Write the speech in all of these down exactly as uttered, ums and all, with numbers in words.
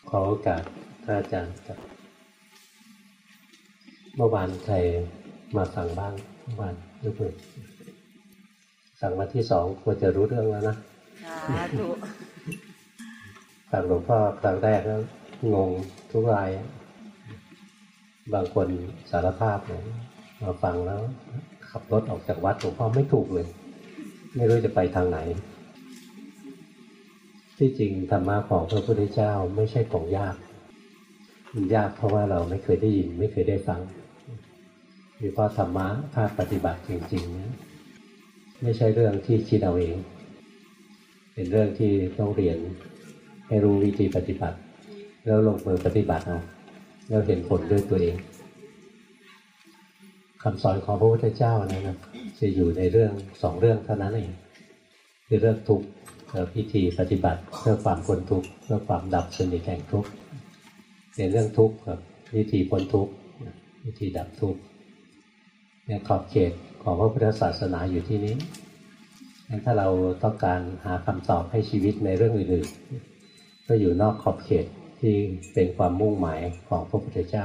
ขอโอกาสพระอาจารย์ครับเมื่อวานใครมาฟังบ้างเมื่อวานยกมือฟังวันที่สองควรจะรู้เรื่องแล้วนะถูกฟังหลวงพ่อครั้งแรกแล้วงงทุกรายบางคนสารภาพเลยมาฟังแล้วขับรถออกจากวัดหลวงพ่อไม่ถูกเลยไม่รู้จะไปทางไหนที่จริงธรรมะของพระพุทธเจ้าไม่ใช่ของยากมันยากเพราะว่าเราไม่เคยได้ยินไม่เคยได้ฟังหรือเพราะธรรมะภาคปฏิบัติจริงๆนะไม่ใช่เรื่องที่คิดเอาเองเป็นเรื่องที่ต้องเรียนให้รู้วิธีปฏิบัติแล้วลงมือปฏิบัติเอาแล้วเห็นผลด้วยตัวเองคำสอนของพระพุทธเจ้านะนะจะอยู่ในเรื่องสองเรื่องเท่านั้นเองคือเรื่องทุกข์และพิธีปฏิบัติเพื่อความพ้นทุกข์เพื่อความดับสนิทแห่งทุกข์ในเรื่องทุกข์กับวิธีพ้นทุกข์วิธีดับทุกข์เนี่ยขอบเขตของพระพุทธศาสนาอยู่ที่นี้งั้นถ้าเราต้องการหาคำตอบให้ชีวิตในเรื่องอื่นๆก็อยู่นอกขอบเขตที่เป็นความมุ่งหมายของพระพุทธเจ้า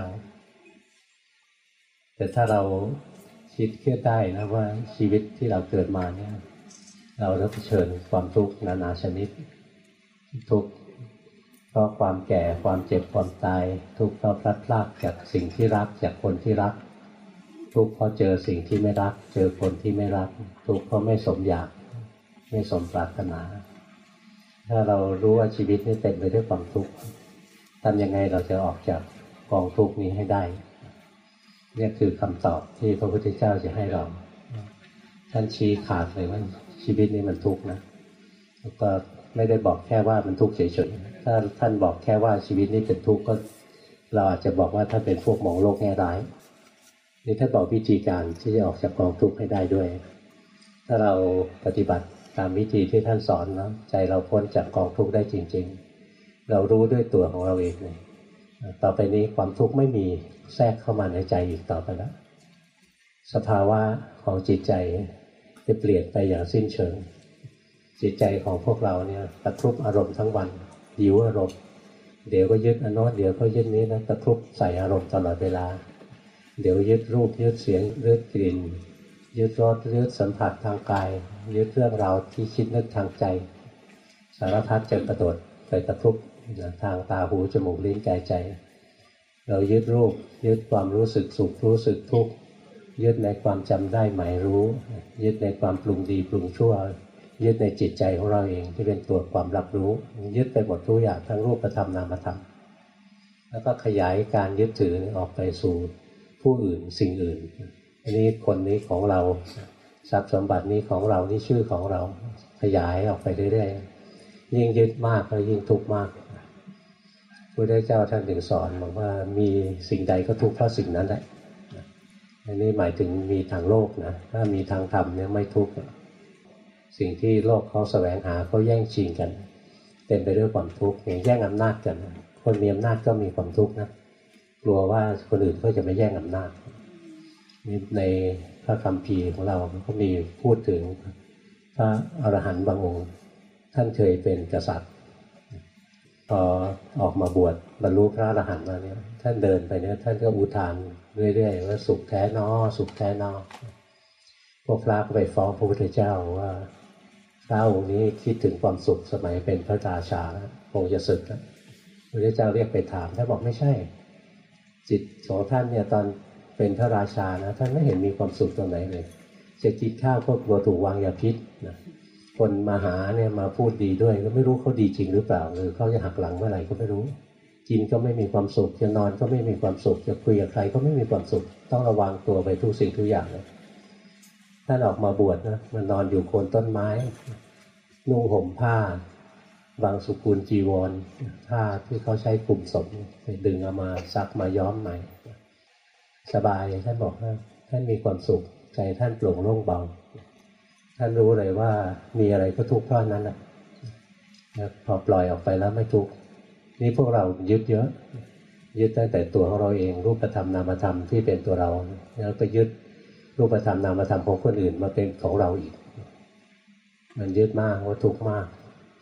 แต่ถ้าเราคิดเชื่อได้นะว่าชีวิตที่เราเกิดมาเนี่ยเราต้องเผชิญความทุกข์นานาชนิดทุกข์เพราะความแก่ความเจ็บความตายทุกข์เพราะพลัดพรากจากสิ่งที่รักจากคนที่รักทุกข์เพราะเจอสิ่งที่ไม่รักเจอคนที่ไม่รักทุกข์เพราะไม่สมอยากไม่สมปรารถนาถ้าเรารู้ว่าชีวิตนี้เต็มไปด้วยความทุกข์ทำยังไงเราจะออกจากกองทุกข์นี้ให้ได้นี่คือคำตอบที่พระพุทธเจ้าจะให้เราท่านชี้ขาดเลยว่าชีวิตนี้มันทุกข์นะแล้วก็ไม่ได้บอกแค่ว่ามันทุกข์เฉยๆถ้าท่านบอกแค่ว่าชีวิตนี้เป็นทุกข์ก็เราอาจจะบอกว่าท่านเป็นพวกมองโลกแง่ร้ายนี่ท่านบอกวิธีการที่จะออกจากกองทุกข์ให้ได้ด้วยถ้าเราปฏิบัติตามวิธีที่ท่านสอนนะใจเราพ้นจากกองทุกข์ได้จริงๆเรารู้ด้วยตัวของเราเองเลยต่อไปนี้ความทุกข์ไม่มีแทรกเข้ามาในใจอีกต่อไปแล้วสภาวะของจิตใจจะเปลี่ยนไปอย่างสิ้นเชิงจิตใจของพวกเราเนี่ยตะครุบอารมณ์ทั้งวันหิวอารมณ์เดี๋ยวก็ยึดอันโน้นเดี๋ยวก็ยึดนี้นะตะครุบใส่อารมณ์ตลอดเวลาเดี๋ยวยึดรูปยึดเสียงยึดกลิ่นยึดรสยึดสัมผัสทางกายยึดเรื่องราวที่คิดนึกทางใจสารพัดจะกระโดดไปตะครุบทางตาหูจมูกลิ้นกายใจเรายึดรูปยึดความรู้สึกสุขรู้สึกทุกข์ยึดในความจำได้หมายรู้ยึดในความปรุงดีปรุงชั่วยึดในจิตใจของเราเองที่เป็นตัวความรับรู้ยึดไปหมดทุกอย่างทั้งรูปธรรมนามธรรมแล้วก็ขยายการยึดถือออกไปสู่ผู้อื่นสิ่งอื่นอันนี้คนนี้ของเราทรัพย์สมบัตินี้ของเรานี่ชื่อของเราขยายออกไปเรื่อยๆยิ่งยึดมากก็ยิ่งทุกข์มากพระพุทธเจ้าท่านถึงสอนบอกว่ามีสิ่งใดก็ทุกข์เพราะสิ่งนั้นแหละอันนี้หมายถึงมีทางโลกนะถ้ามีทางธรรมเนี่ยไม่ทุกข์สิ่งที่โลกเขาแสวงหาเขาแย่งชิงกันเต็มไปด้วยความทุกข์อย่างแย่งอำนาจกันคนมีอำนาจก็มีความทุกข์นะกลัวว่าคนอื่นก็จะไม่แย่งอำนาจในพระคัมภีร์ของเราก็มีพูดถึงพระอรหันต์บางองค์ท่านเคยเป็นกษัตริย์พอออกมาบวชบรรลุพระอรหันต์มาเนี่ยท่านเดินไปเนี่ยท่านก็อุทานเรื่อยๆว่าสุขแท้นอสุขแท้นอพวกพระก็ไปฟ้องพระพุทธเจ้าว่าพระองค์นี้คิดถึงความสุขสมัยเป็นพระราชาแล้วคงจะสึกแล้วพระพุทธเจ้าเรียกไปถามท่านบอกไม่ใช่จิตของท่านเนี่ยตอนเป็นพระราชานะท่านไม่เห็นมีความสุขตรงไหนเลยจะกินข้าวก็กลัวถูกวางยาพิษนะคนมาหาเนี่ยมาพูดดีด้วยก็ไม่รู้เขาดีจริงหรือเปล่าหรือเขาจะหักหลังเมื่อไหร่ก็ไม่รู้กินก็ไม่มีความสุขจะนอนก็ไม่มีความสุขจะคุยกับใครก็ไม่มีความสุขต้องระวังตัวไปทุกสิ่งทุกอย่างเลยท่านออกมาบวชนะมันนอนอยู่โคนต้นไม้นุ่งห่มผ้าบางสุกุลจีวรผ้าที่เขาใช้คลุมศพไปดึงเอามาซักมาย้อมใหม่สบายท่านบอกว่าท่านมีความสุขใจท่านโปร่งโล่งเบาท่านรู้เลยว่ามีอะไรก็ทุกข์เพราะนั้นแหละพอปล่อยออกไปแล้วไม่ทุกข์นี่พวกเรายึดเยอะยึดตั้งแต่ตัวของเราเองรูปธรรมนามธรรมที่เป็นตัวเราแล้วไปยึดรูปธรรมนามธรรมของคนอื่นมาเป็นของเราอีกมันยึดมากว่าทุกข์มาก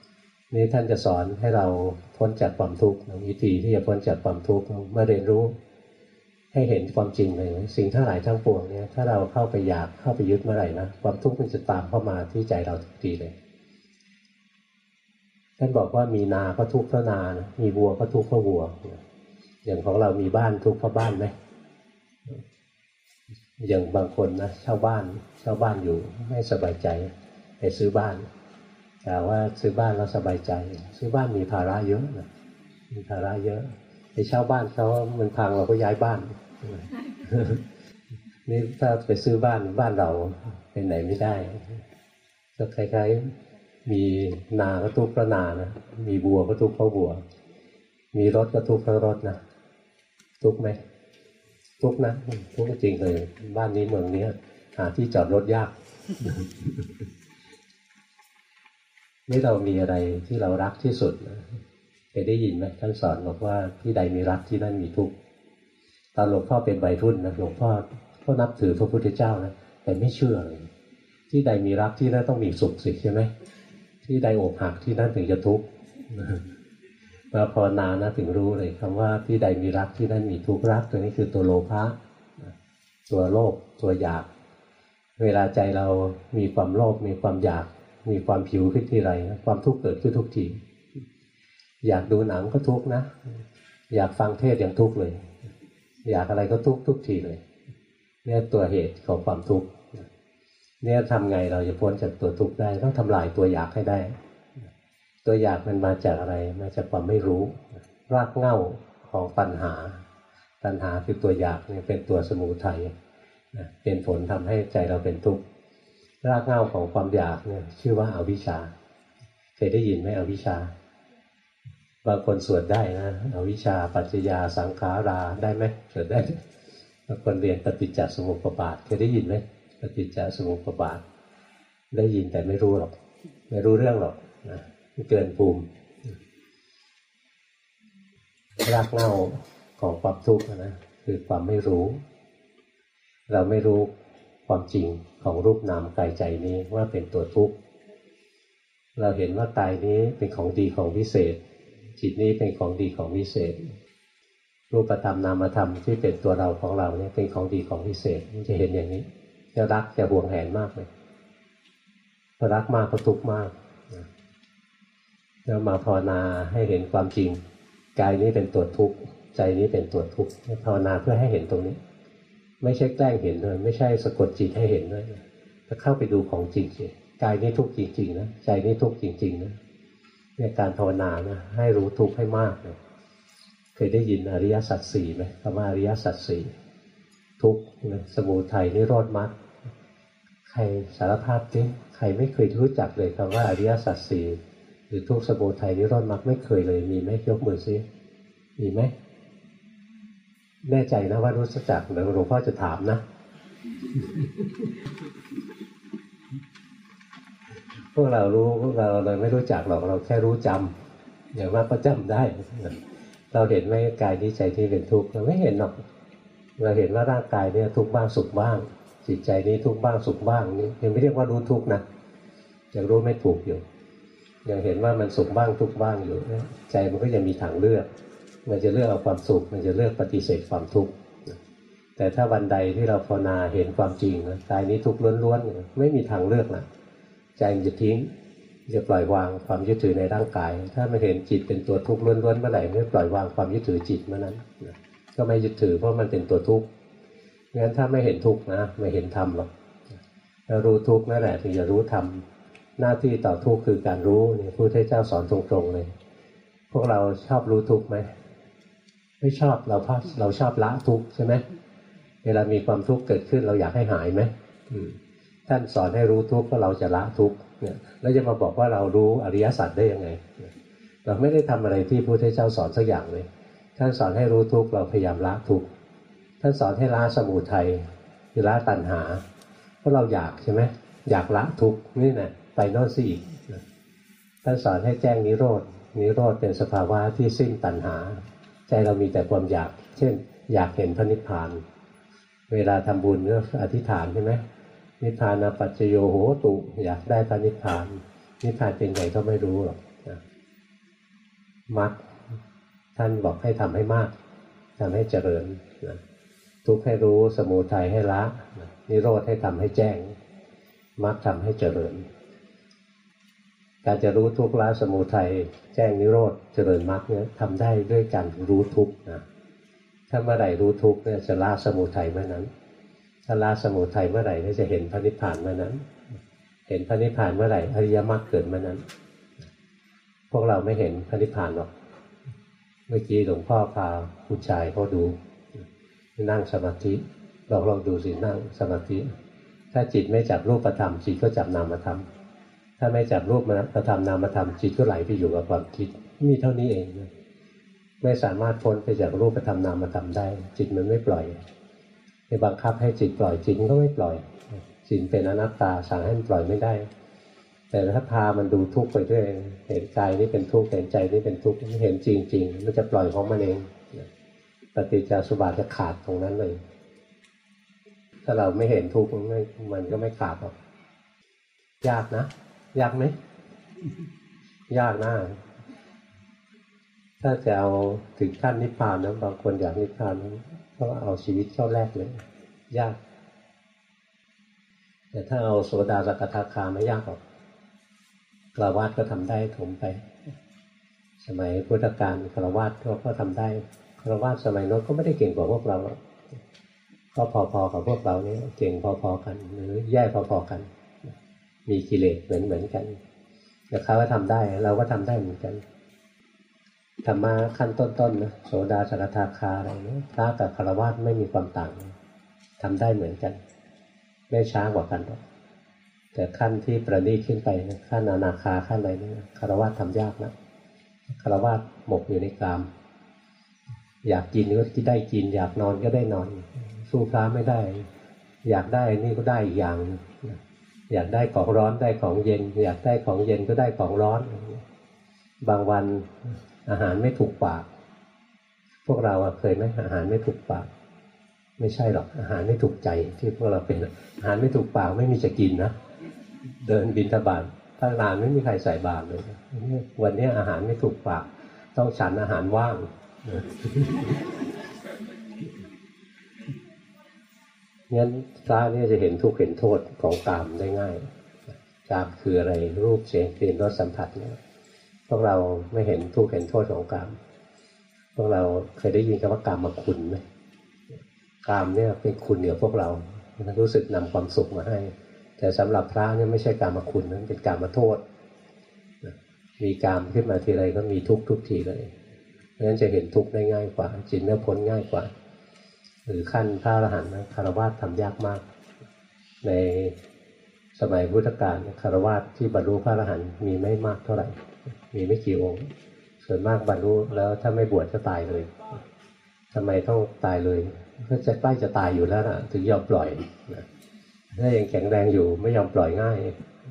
นี่ท่านจะสอนให้เราพ้นจากความทุกข์วิธีที่จะพ้นจากความทุกข์เมื่อเรียนรู้ให้เห็นความจริงเลยสิ่งทั้งหลายทั้งปวงเนี่ยถ้าเราเข้าไปอยากเข้าไปยึดเมื่อไหร่นะความทุกข์มันจะตามเข้ามาที่ใจเราทุกทีเลยท่านบอกว่ามีนาก็ทุกข์เพราะนานะมีวัวก็ทุกข์เพราะวัวอย่างของเรามีบ้านทุกข์เพราะบ้านไหมอย่างบางคนนะเช่าบ้านเช่าบ้านอยู่ไม่สบายใจไปซื้อบ้านแต่ว่าซื้อบ้านแล้วสบายใจซื้อบ้านมีภาระเยอะนะมีภาระเยอะไปเช่าบ้านเขามันพังเราก็ย้ายบ้านนี่ถ้าไปซื้อบ้านบ้านเราไปไหนไม่ได้ก็คล้ายๆมีนาก็ทุกข์เพราะนานะมีบัวก็ทุกข์เพราะบัวมีรถก็ทุกข์เพราะรถนะทุกข์ไหมทุกข์นะทุกข์จริงเลยบ้านนี้เมืองนี้หาที่จอดรถยากนี่เรามีอะไรที่เรารักที่สุดนะเคยได้ยินไหมท่านสอนบอกว่าที่ใดมีรักที่นั่นมีทุกข์ตอนหลวงพ่อเป็นวัยรุ่นนะหลวงพ่อก็นับถือพระพุทธเจ้านะแต่ไม่เชื่อเลยที่ใดมีรักที่นั่นต้องมีสุขสิใช่ไหมที่ใดอกหักที่นั่นถึงจะทุกข์มาภาวนานะถึงรู้เลยคำว่าที่ใดมีรักที่นั่นมีทุกข์รักตัวนี้คือตัวโลภะตัวโลภตัวอยากเวลาใจเรามีความโลภมีความอยากมีความผิวขึ้นทีไรนะความทุกข์เกิดขึ้นทุกทีอยากดูหนังก็ทุกข์นะอยากฟังเทศอย่างทุกข์เลยอยากอะไรก็ทุกข์ทุกทีเลยเนี่ยตัวเหตุของความทุกข์เนี่ยทำไงเราจะพ้นจากตัวทุกข์ได้ต้องทำลายตัวอยากให้ได้ตัวอยากมันมาจากอะไรมาจากความไม่รู้รากเหง้าของตัณหาตัณหาคือตัวอยากเนี่ยเป็นตัวสมุทัยเป็นผลทำให้ใจเราเป็นทุกข์รากเหง้าของความอยากเนี่ยชื่อว่าอวิชชาเคยได้ยินไหมอวิชชาบางคนสวดได้นะอวิชชาปัจจยาสังขาราได้ไหมสวดได้บางคนเรียนปฏิจจสมุปบาทเคยได้ยินไหมปฏิจจสมุปบาทได้ยินแต่ไม่รู้หรอกไม่รู้เรื่องหรอกนะเกินภูมิรากเหง้าของความทุกข์นะคือความไม่รู้เราไม่รู้ความจริงของรูปนามกายใจนี้ว่าเป็นตัวทุกข์เราเห็นว่ากายนี้เป็นของดีของวิเศษจิตนี้เป็นของดีของวิเศษรูปธรรมนามธรรมที่เป็นตัวเราของเราเนี่ยเป็นของดีของวิเศษมันจะเห็นอย่างนี้จะรักจะหวงแหนมากเลยพอรักมากก็ทุกข์มากแล้วมาภาวนาให้เห็นความจริงกายนี้เป็นตัวทุกข์ใจนี้เป็นตัวทุกข์ภาวนาเพื่อให้เห็นตรงนี้ไม่ใช่แกล้งเห็นเลยไม่ใช่สะกดจิตให้เห็นด้วยถ้าเข้าไปดูของจริงสิกายนี้ทุกข์จริงๆนะใจนี้ทุกข์จริงๆนะในการภาวนานะให้รู้ทุกข์ให้มากเลยเคยได้ยินอริยสัจสี่ไหมคำว่าอริยสัจสี่ทุกข์สมุทัยนิโรธมรรคใครสารภาพดิใครไม่เคยรู้จักเลยคำว่าอริยสัจสี่หรือทุกข์สมุทัยนิโรธมรรคไม่เคยเลยมีไหมยกมือซิมีไหมแน่ใจนะว่ารู้จักหรือหลวงพ่อจะถามนะพวกเรารู้พวกเราเลยไม่รู้จักหรอกเราแค่รู้จำอย่างมากก็จำได้เราเห็นไหมกายนี้ใจที่เป็นทุกข์เราไม่เห็นหรอกเราเห็นว่าร่างกายเนี่ยทุกข์บ้างสุขบ้างจิตใจนี้ทุกข์บ้างสุขบ้างนี่ยังไม่เรียกว่ารู้ทุกข์นะยังรู้ไม่ถูกอยู่ยังเห็นว่ามันสุขบ้างทุกข์บ้างอยู่ใจมันก็ยังมีทางเลือกมันจะเลือกเอาความสุขมันจะเลือกปฏิเสธความทุกข์แต่ถ้าวันใดที่เราภาวนาเห็นความจริงนะกายนี้ทุกข์ล้วนๆไม่มีทางเลือกนะใจมันจะทิ้งจะปล่อยวางความยึดถือในร่างกายถ้าไม่เห็นจิตเป็นตัวทุกข์ล้วนๆเมื่อไหร่ไม่ปล่อยวางความยึดถือจิตเมื่อนั้นก็ไม่ยึดถือเพราะมันเป็นตัวทุกข์งั้นถ้าไม่เห็นทุกข์นะไม่เห็นธรรมหรอกเรารู้ทุกข์นั่นแหละถึงจะรู้ธรรมหน้าที่ต่อทุกข์คือการรู้นี่พระพุทธเจ้าสอนตรงๆเลยพวกเราชอบรู้ทุกข์ไหมไม่ชอบเราพัเราชอบละทุกข์ใช่ไหมเวลามีความทุกข์เกิดขึ้นเราอยากให้หายไหมท่านสอนให้รู้ทุกข์ก็เราจะละทุกข์เนี่ยแล้วจะมาบอกว่าเรารู้อริยสัจได้ยังไงเราไม่ได้ทำอะไรที่พระพุทธเจ้าสอนสักอย่างเลยท่านสอนให้รู้ทุกข์เราพยายามละทุกข์ท่านสอนให้ละสมุทัยคือละตัณหาเพราะเราอยากใช่ไหมอยากละทุกข์นี่นะไปโน่นสิอีกท่านสอนให้แจ้งนิโรธนิโรธเป็นสภาวะที่สิ้นตัณหาใจเรามีแต่ความอยากเช่นอยากเห็นพระนิพพานเวลาทำบุญก็อธิษฐานใช่ไหมนิพพานาปัจจโยโหตุอยากได้พระนิพพานนิพพานเป็นไงก็ไม่รู้หรอกมรรคท่านบอกให้ทำให้มากทำให้เจริญนะทุกข์ให้รู้สมุทัยให้ละนิโรธให้ทำให้แจ้งมรรคทำให้เจริญการจะรู้ทุกข์ละสมุทัยแจ้งนิโรธเจริญมรรคเนี่ยทำได้ด้วยการรู้ทุกข์นะถ้าเมื่อไหร่รู้ทุกข์เนี่ยจะละสมุทัยเมื่อนั้นถ้าละสมุทัยเมื่อไหร่ก็จะเห็นพระนิพพานเมื่อนั้นเห็นพระนิพพานเมื่อไหร่อริยมรรคเกิดเมื่อนั้นพวกเราไม่เห็นพระนิพพานหรอกเมื่อกี้หลวงพ่อพาผู้ชายเขาดูนั่งสมาธิลองลองดูสินั่งสมาธิถ้าจิตไม่จับรูปธรรมจิตก็จับนามธรรมถ้าไม่จับรูปธรรมนามธรรมจิตก็ไหลไปอยู่กับความคิดมีเท่านี้เองไม่สามารถพ้นไปจากรูปธรรมนามธรรมได้จิตมันไม่ปล่อยไปบังคับให้จิตปล่อยจิตก็ไม่ปล่อยจิตเป็นอนัตตาสั่งให้มันปล่อยไม่ได้แต่ถ้าพามันดูทุกข์ไปด้วยเห็นกายนี้เป็นทุกข์เห็นใจนี้เป็นทุกข์เห็นจริงๆมันจะปล่อยของมันเองปฏิจจสมุปบาทจะขาดตรงนั้นเลยถ้าเราไม่เห็นทุกข์มันก็ไม่ขาดหรอกยากนะยากไหมยากนะถ้าจะเอาถึงขั้นนิพพานนะบางคนอยากนิพพานก็เอาชีวิตเข้าแรกเลยยากแต่ถ้าเอาโสดาสกทาคาไม่ยากหรอกฆราวาสก็ทำได้ถมไปสมัยพุทธกาลฆราวาสก็ทำได้ฆราวาสสมัยโน้นก็ไม่ได้เก่งกว่าพวกเราก็พอๆกับพวกเรานี่เก่งพอๆกันหรือแย่พอๆกันมีกิเลสเหมือนเหมือนกันแต่เขาก็ทำได้เราก็ทำได้เหมือนกันธรรมะขั้นต้นๆนะโสดาสกทาคาอะไรนี้พระกับฆราวาสไม่มีความต่างทำได้เหมือนกันไม่ช้ากว่ากันหรอกแต่ขั้นที่ประณีตขึ้นไปขั้นอนาคาขั้นอะไรนี่ฆราวาสทำยากนะฆราวาสหมกอยู่ในกามอยากกินก็ได้กินอยากนอนก็ได้นอนสู้พระไม่ได้อยากได้นี่ก็ได้อีกอย่างอยากได้ของร้อนได้ของเย็นอยากได้ของเย็นก็ได้ของร้อนบางวันอาหารไม่ถูกปากพวกเราเคยไหมอาหารไม่ถูกปากไม่ใช่หรอกอาหารไม่ถูกใจที่พวกเราเป็นอาหารไม่ถูกปากไม่มีจะกินนะเดินบิณฑบาตถ้านานไม่มีใครใส่บาตรเลยวันนี้อาหารไม่ถูกปากต้องฉันอาหารว่างงั้นพระนี่จะเห็นทุกข์เห็นโทษของกามได้ง่ายกามคืออะไรรูปเสียงกลิ่นรสสัมผัสเนี่ยพวกเราไม่เห็นทุกข์เห็นโทษของกามพวกเราเคยได้ยินคำว่ากามมาคุณไหมกามเนี่ยเป็นคุณเหนือพวกเรารู้สึกนำความสุขมาให้แต่สำหรับพระเนี่ยไม่ใช่กามมาคุณนั้นเป็นกามมาโทษมีกามขึ้นมาทีไรก็มีทุกข์ทุกทีเลยเพราะฉะนั้นจะเห็นทุกข์ได้ง่ายกว่าจิตเนื้อพ้นง่ายกว่าหรือขั้นพระอรหันต์นะฆราวาสทำยากมากในสมัยพุทธกาลฆราวาสที่บรรลุพระอรหันต์มีไม่มากเท่าไหร่มีไม่กี่องค์ส่วนมากบรรลุแล้วถ้าไม่บวชก็ตายเลยทำไมต้องตายเลยก็จะใกล้จะตายอยู่แล้วนะถึงยอมปล่อยนะถ้ายังแข็งแรงอยู่ไม่ยอมปล่อยง่าย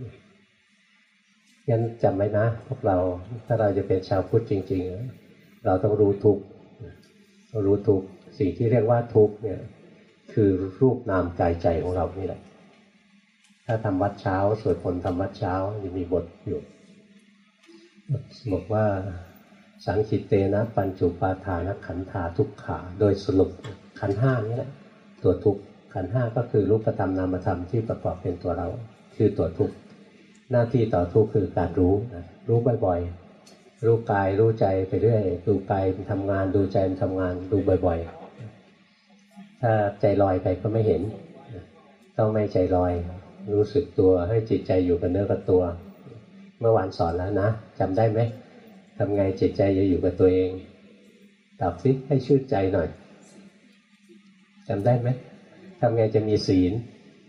งั้นจำไว้นะพวกเราถ้าเราจะเป็นชาวพุทธจริงๆเราต้องรู้ทุกข์รู้ทุกข์สิ่งที่เรียกว่าทุกข์เนี่ยคือรูปนามกายใจของเรานี่แหละถ้าทำวัดเช้าสวดมนต์ทำวัดเช้าจะมีบทอยู่บอกว่าสังคิตเตนะปัญจุปาทานขันธาทุกขาโดยสรุปขันธ์ห้านี่แหละตัวทุกข์ขันธ์ห้าก็คือรูปธรรมนามธรรมที่ประกอบเป็นตัวเราคือตัวทุกข์หน้าที่ต่อทุกข์คือการรู้รู้บ่อยๆรู้กายรู้ใจไปเรื่อยดูกายมันทำงานดูใจมันทำงานดูบ่อยๆถ้าใจลอยไปก็ไม่เห็นต้องไม่ใจลอยรู้สึกตัวให้จิตใจอยู่กับเนื้อกับตัวเมื่อวานสอนแล้วนะจำได้ไหมทำไงจิตใจจะอยู่กับตัวเองตอบซิให้ชื่นใจหน่อยจำได้ไหมทำไงจะมีศีล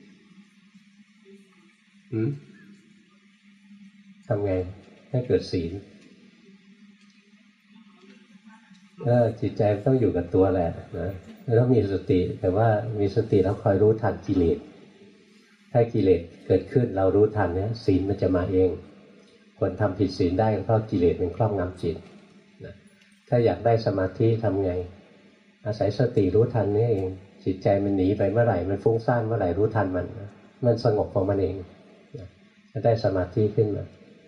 หืมทำไงให้เกิดศีลเออจิตใจต้องอยู่กับตัวแหละนะแล้วมีสติแต่ว่ามีสติแล้วคอยรู้ทันกิเลสถ้ากิเลสเกิดขึ้นเรารู้ทันเนี่ยศีลมันจะมาเองคนทำผิดศีลได้เพราะกิเลสเป็นครอบงำจิตนะถ้าอยากได้สมาธิทำไงอาศัยสติรู้ทันนี่เองจิตใจมันหนีไปเมื่อไหร่มันฟุ้งซ่านเมื่อไหร่รู้ทันมันมันสงบของมันเองนะจะได้สมาธิขึ้นมา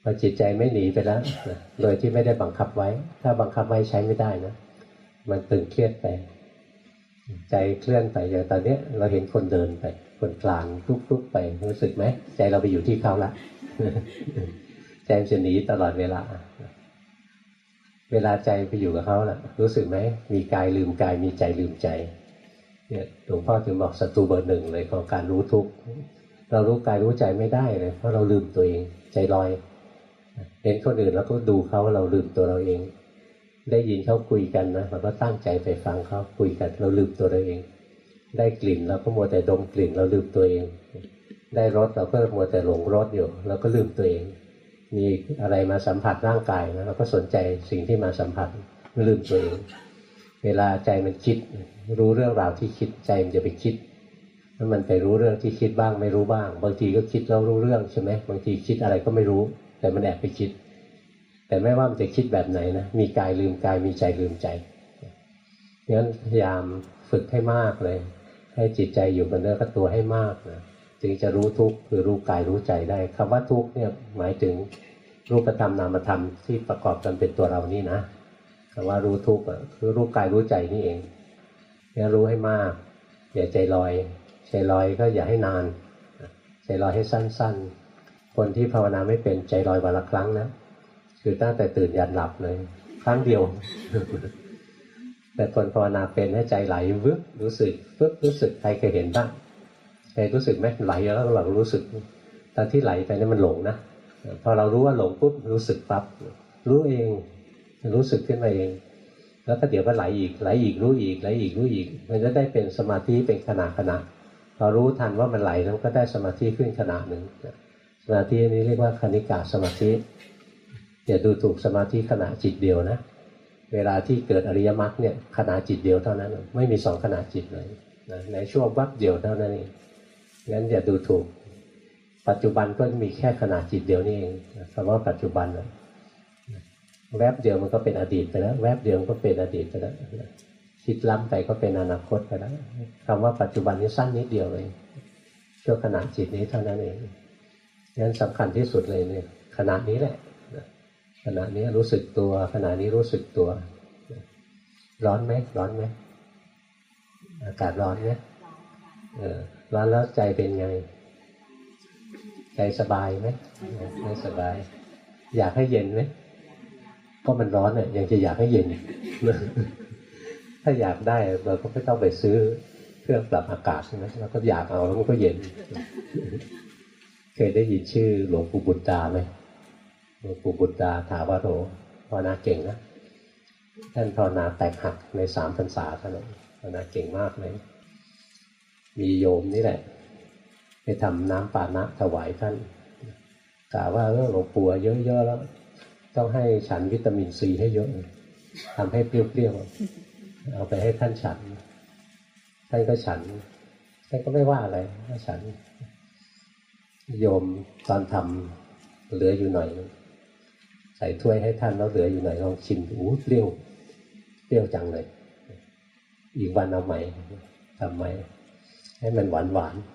พอจิตใจไม่หนีไปแล้วโดยที่ไม่ได้บังคับไว้ถ้าบังคับไว้ใช้ไม่ได้นะมันตึงเครียดไปใจเคลื่อนไปอย่างตอนนี้เราเห็นคนเดินไปคนกลางลุกๆไปรู้สึกไหมใจเราไปอยู่ที่เขาละใจมันจะหนีตลอดเวลาเวลาใจไปอยู่กับเขาล่ะรู้สึกไหมมีกายลืมกายมีใจลืมใจเนี่ยหลวงพ่อถึงบอกศัตรูเบอร์หนึ่งเลยของการรู้ทุกข์เรารู้กายรู้ใจไม่ได้เลยเพราะเราลืมตัวเองใจลอยเห็นคนอื่นแล้วก็ดูเขาเราลืมตัวเราเองได้ยินเขาคุยกันนะเราก็ตั้งใจไปฟังเขาคุยกันเราลืมตัวเราเองได้กลิ่นเราก็มัวแต่ดมกลิ่นเราลืมตัวเองได้รสเราก็มัวแต่หลงรสอยู่เราก็ลืมตัวเองมีอะไรมาสัมผัสร่างกายนะเราก็สนใจสิ่งที่มาสัมผัสลืมตัวเองเวลาใจมันคิดรู้เรื่องราวที่คิดใจมันจะไปคิดแล้วมันไปรู้เรื่องที่คิดบ้างไม่รู้บ้างบางทีก็คิดแล้วรู้เรื่องใช่ไหมบางทีคิดอะไรก็ไม่รู้แต่มันแอบไปคิดแต่ไม่ว่ามันจะคิดแบบไหนนะมีกายลืมกายมีใจลืมใจงั้นพยายามฝึกให้มากเลยให้จิตใจอยู่กับเนื้อกับตัวให้มากนะจึงจะรู้ทุกข์คือรู้กายรู้ใจได้คำว่าทุกข์เนี่ยหมายถึงรูปธรรมนามธรรมที่ประกอบกันเป็นตัวเรานี่นะคำว่ารู้ทุกข์คือรู้กายรู้ใจนี่เองเนี่ยรู้ให้มากอย่าใจลอยใจลอยก็อย่าให้นานใจลอยให้สั้นๆคนที่ภาวนาไม่เป็นใจลอยวันละครั้งนะคือตั้งแต่ตื่นยันหลับเลยครั้งเดียว แต่คนภาวนาเป็นให้ใจไหลวึบรู้สึกวึบรู้สึกใครเคยเห็นบ้างใครรู้สึกไหมไหลแล้วเรารู้สึกตอนที่ไหลไปนี่มันหลงนะพอเรารู้ว่าหลงปุ๊บรู้สึกปั๊บรู้เองรู้สึกขึ้นมาเองแล้วก็เดี๋ยวก็ไหลอีกไหลอีกรู้อีกไหลอีกรู้อีกมันจะได้เป็นสมาธิเป็นขณะขณะพอรู้ทันว่ามันไหลแล้วก็ได้สมาธิขึ้นขณะหนึ่งสมาธินี้เรียกว่าคณิกะสมาธิอย่าดูถูกสมาธิขณะจิตเดียวนะเวลาที่เกิดอริยมรรคเนี่ยขณะจิตเดียวเท่านั้นไม่มีสองขณะจิตเลยนะในช่วงวับเดียวเท่านั้นเองงั้นอย่าดูถูกปัจจุบันก็มีแค่ขณะจิตเดียวนี่เองคำว่าปัจจุบันนะแวบเดียวมันก็เป็นอดีตไปแล้วแวบเดียวมันก็เป็นอดีตไปแล้วคิดล้ำไปก็เป็นอนาคตไปแล้วคำว่าปัจจุบันนี้สั้นนิดเดียวเลยชั่วขณะจิตนี้เท่านั้นเองงั้นสำคัญที่สุดเลยเนี่ยขณะนี้แหละขณะนี้รู้สึกตัวขณะนี้รู้สึกตัวร้อนไหมร้อนไหมอากาศร้อนไหมเออร้อนแล้วใจเป็นไงใจสบายไหมไม่สบายอยากให้เย็นไหมก็มันร้อนเนี่ยยังจะอยากให้เย็น ถ้าอยากได้เราก็ไม่ต้องไปซื้อเครื่องปรับอากาศใช่ไหมเราก็อยากเอาแล้วมันก็เย็น เคยได้ยินชื่อหลวงปู่บุตรดาไหมหลวงปู่บุตรดาถาวโรภาวนาเก่งนะท่านภาวนาแตกหักในสามพรรษาเท่านั้นภาวนาเก่งมากเลยมีโยมนี่แหละไปทำน้ำปานะถวายท่านกล่าวว่าเรื่องหลวงปู่เยอะๆแล้วต้องให้ฉันวิตามินซีให้เยอะทำให้เปรี้ยวๆเอาไปให้ท่านฉันท่านก็ฉันท่านก็ไม่ว่าอะไรก็ฉันโยมตอนทำเหลืออยู่หน่อยใส่ถ้วยให้ท่านแล้วเหลืออยู่หน่อยลองชิมอู้เปรี้ยวเปรี้ยวจังเลยอีกวันเอาใหม่ทำใหม่ให้มันหวานหวาน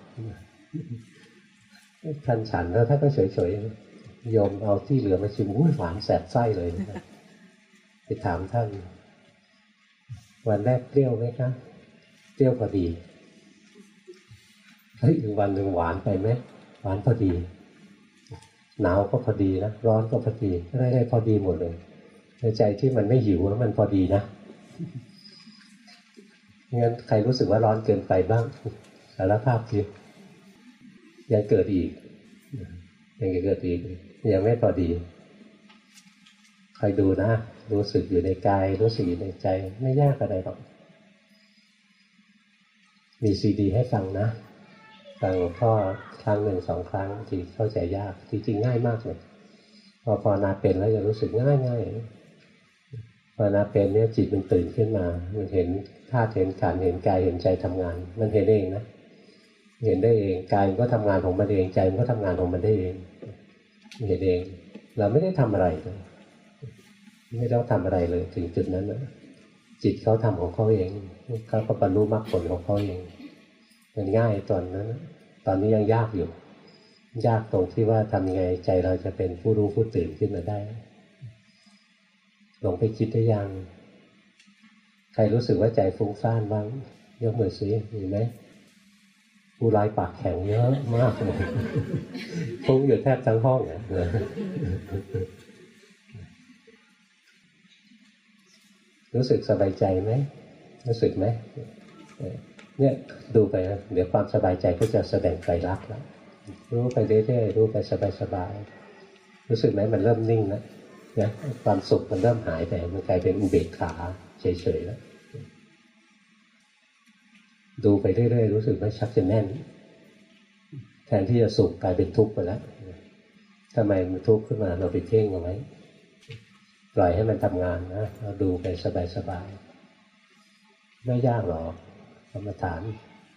ท่านฉันแล้วท่านก็เฉยๆโยมเอาที่เหลือมาชิมอุ้ยหวานแสบไส้เลยไปถามท่านวันแรกเปรี้ยวไหมคะเปรี้ยวพอดีเฮ้ยอีกวันหนึ่งหวานไปไหมหวานพอดีหนาวก็พอดีนะร้อนก็พอดีได้ได้พอดีหมดเลยในใจที่มันไม่หิวแล้วมันพอดีนะงั้นใครรู้สึกว่าร้อนเกินไปบ้างสารภาพทียังเกิดอีกยังเกิดอีกยังไม่พอดีคอยดูนะรู้สึกอยู่ในกายรู้สึกอยู่ในใจไม่ยากอะไรหรอกมีซีดีให้ฟังนะฟังหลวงพ่อครั้งหนึ่งสองครั้งที่เข้าใจยากจริงๆง่ายมากเลยพอภาวนาเป็นแล้วจะรู้สึกง่ายง่ายภาวนาเป็นเนี่ยจิตมันตื่นขึ้นมามันเห็นธาตุเห็นขันธ์เห็นกายเห็นใจทำงานมันเห็นเองนะเห็นได้เองกายมันก็ทำงานของมันเองใจมันก็ทำงานของมันได้เองเห็นเองเราไม่ได้ทำอะไรเลยไม่ต้องทำอะไรเลยถึงจุดนั้นนะจิตเขาทำของเขาเองเขาก็บรรลุมรรคผลของเขาเองมันง่ายตอนนั้นตอนนี้ยังยากอยู่ยากตรงที่ว่าทำยังไงใจเราจะเป็นผู้รู้ผู้ตื่นขึ้นมาได้ลองไปคิดได้ยังใครรู้สึกว่าใจฟุ้งซ่านบ้างยกมือสิมีไหมผู้ร้ายปากแข็งเยอะมากเลยฟุ้งอยู่แทบทั้งห้องอ่ะรู้สึกสบายใจไหมรู้สึกไหมเนี่ยดูไปนะเดี๋ยวความสบายใจก็จะแสดงไตรลักษณ์แล้วรู้ไปเรื่อยๆรู้ไปสบายๆรู้สึกไหมมันเริ่มนิ่งแล้วนะความสุขมันเริ่มหายไปมันกลายเป็นอุเบกขาเฉยๆแล้วดูไปเรื่อยๆรู้สึกว่าชักจะแน่นแทนที่จะสุขกลายเป็นทุกข์ไปแล้วทำไมมันทุกข์ขึ้นมาเราไปเพ่งเอาไว้ปล่อยให้มันทำงานนะเราดูไปสบายๆไม่ยากหรอกกรรมฐาน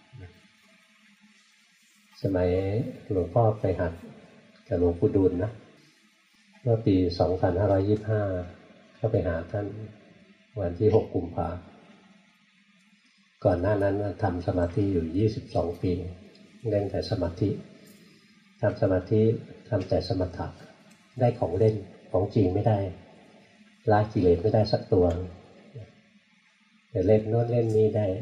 สมัยหลวงพ่อไปหัดกับหลวงปู่ดูลนะเมื่อปีสองพันห้าร้อยยี่สิบห้าก็ไปหาท่านวันที่หกกุมภาพันธ์ก่อนหน้านั้นทำสมาธิอยู่ยี่สิบสองปีเล่นแต่สมาธิทำสมาธิทำแต่สมถะได้ของเล่นของจริงไม่ได้ละกิเลสไม่ได้สักตัวแต่เล่นโน้นเล่นนี้ได้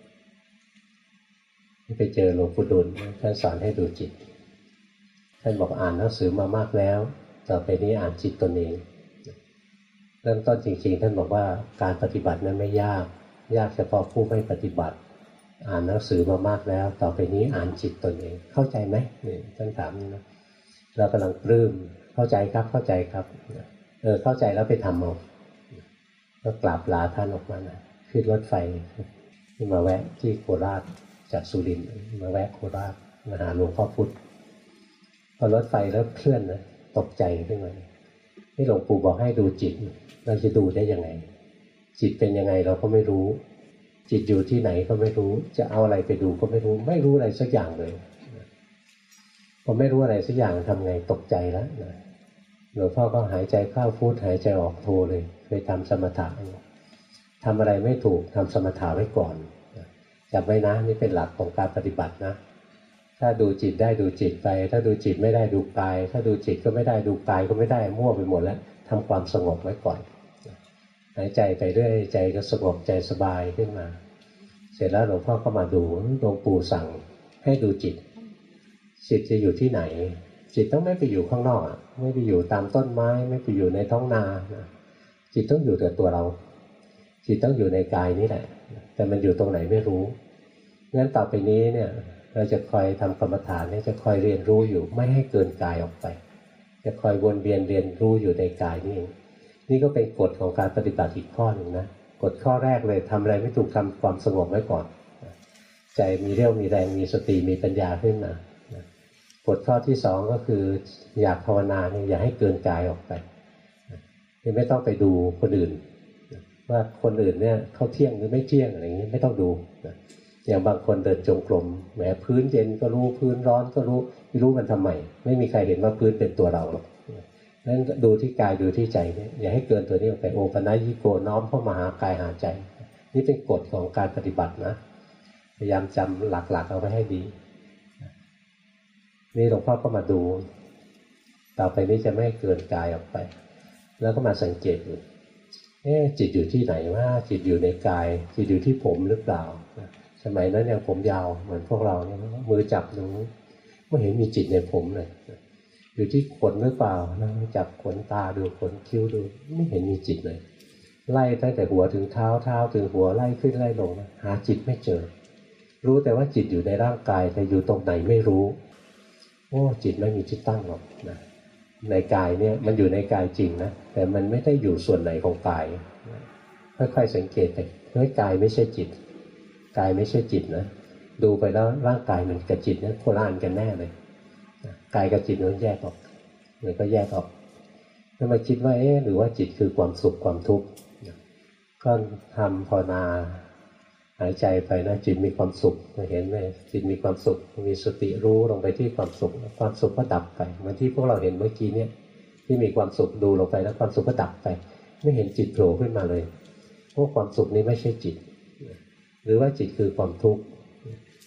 ไปเจอหลวงปู่ดูลท่านสอนให้ดูจิตท่านบอกอ่านหนังสือมามากแล้วต่อไปนี้อ่านจิตตนเองเริ่มต้นจริงๆท่านบอกว่าการปฏิบัตินั้นไม่ยากยากเฉพาะผู้ไม่ปฏิบัติอ่านหนังสือมามากแล้วต่อไปนี้อ่านจิตตนเองเข้าใจไหมนี่ท่านถามนะเรากำลังปลื้มเข้าใจครับเข้าใจครับเออเข้าใจแล้วไปทำเอาก็กราบลาท่านออกมานะขึ้นรถไฟมาแวะที่โคราชจากสุรินทร์มาแวะโคราชมาหาหลวงพ่อพุธพอรถไฟแล้วเคลื่อนนะตกใจขึ้นมาที่หลวงปู่บอกให้ดูจิตเราจะดูได้ยังไงจิตเป็นยังไงเราก็ไม่รู้จิตอยู่ที่ไหนก็ไม่รู้จะเอาอะไรไปดูก็ไม่รู้ไม่รู้อะไรสักอย่างเลยพอไม่รู้อะไรสักอย่างทำไงตกใจแล้วหลวงพ่อก็หายใจเข้าพุทหายใจออกโทเลยเคยทำสมถะทำอะไรไม่ถูกทำสมถะไว้ก่อนจำไว้นะนี่เป็นหลักของการปฏิบัตินะถ้าดูจิตได้ดูจิตไปถ้าดูจิตไม่ได้ดูกายถ้าดูจิตก็ไม่ได้ดูกายก็ไม่ได้มั่วไปหมดแล้วทำความสงบไว้ก่อนหายใจไปเรื่อยใจก็สงบใจสบายขึ้นมาเสร็จแล้วหลวงพ่อก็มาดูหลวงปู่สั่งให้ดูจิตจิตจะอยู่ที่ไหนจิตต้องไม่ไปอยู่ข้างนอกไม่ไปอยู่ตามต้นไม้ไม่ไปอยู่ในท้องนาจิตต้องอยู่แต่ตัวเราจิตต้องอยู่ในกายนี่แหละแต่มันอยู่ตรงไหนไม่รู้งั้นต่อไปนี้เนี่ยเราจะคอยทำกรรมฐานเนี่ยจะคอยเรียนรู้อยู่ไม่ให้เกินกายออกไปจะคอยวนเวียนเรียนรู้อยู่ในกายนี่เองนี่ก็เป็นกฎของการปฏิบัติอีกข้อหนึ่งนะกฎข้อแรกเลยทำอะไรไม่ถูกทำความสงบไว้ก่อนใจมีเรี่ยวมีแรงมีสติมีปัญญาขึ้นมากฎข้อที่สองก็คืออยากภาวนาเนี่ยอย่าให้เกินกายออกไปไม่ต้องไปดูคนอื่นว่าคนอื่นเนี่ยเขาเที่ยงหรือไม่เที่ยงอะไรอย่างนี้ไม่ต้องดูอย่างบางคนเดินจงกรมแหมพื้นเย็นก็รู้พื้นร้อนก็รู้ไม่รู้มันทำไมไม่มีใครเห็นว่าพื้นเป็นตัวเราหรอกนั้นดูที่กายดูที่ใจเนี่ยอย่าให้เกินตัวนี้ออกไปโอปัญญิโกน้อมเข้ามาหากายหาใจนี่เป็นกฎของการปฏิบัตินะพยายามจำหลักๆเอาไว้ให้ดีนี่หลวงพ่อก็มาดูต่อไปนี้จะไม่เกินกายออกไปแล้วก็มาสังเกตดูเอ๊ะจิตอยู่ที่ไหนว่าจิตอยู่ในกายจิตอยู่ที่ผมหรือเปล่าสมัยนั้นยังผมยาวเหมือนพวกเราเนี่ยมือจับตรงนี้ไม่เห็นมีจิตในผมเลยอยู่ที่ขนหรือเปล่านะจับขนตาดูขนคิ้วดูไม่เห็นมีจิตเลยไล่ตั้งแต่หัวถึงเท้าเท้าถึงหัวไล่ขึ้นไล่ลงนะหาจิตไม่เจอรู้แต่ว่าจิตอยู่ในร่างกายแต่อยู่ตรงไหนไม่รู้โอ้จิตไม่มีที่ตั้งหรอกนะในกายเนี่ยมันอยู่ในกายจริงนะแต่มันไม่ได้อยู่ส่วนไหนของกายค่อยๆสังเกตไปเฮ้ยกายไม่ใช่จิตกายไม่ใช่จิตนะดูไปแล้วร่างกายมันกับจิตเนี่ยโคละอันกันแน่เลยกายกับจิตมันแยกออกมันก็แยกออกแล้วมาคิดว่าเอ๊ะหรือว่าจิตคือความสุขความทุกข์ก็ทำภาวนาหายใจไปนะจิตมีความสุขเห็นไหมจิตมีความสุขมีสติรู้ลงไปที่ความสุขความสุขก็ดับไปเหมือนที่พวกเราเห็นเมื่อกี้เนี่ยที่มีความสุขดูลงไปแล้วความสุขก็ดับไปไม่เห็นจิตโผล่ขึ้นมาเลยเพราะความสุขนี้ไม่ใช่จิตหรือว่าจิตคือความทุกข์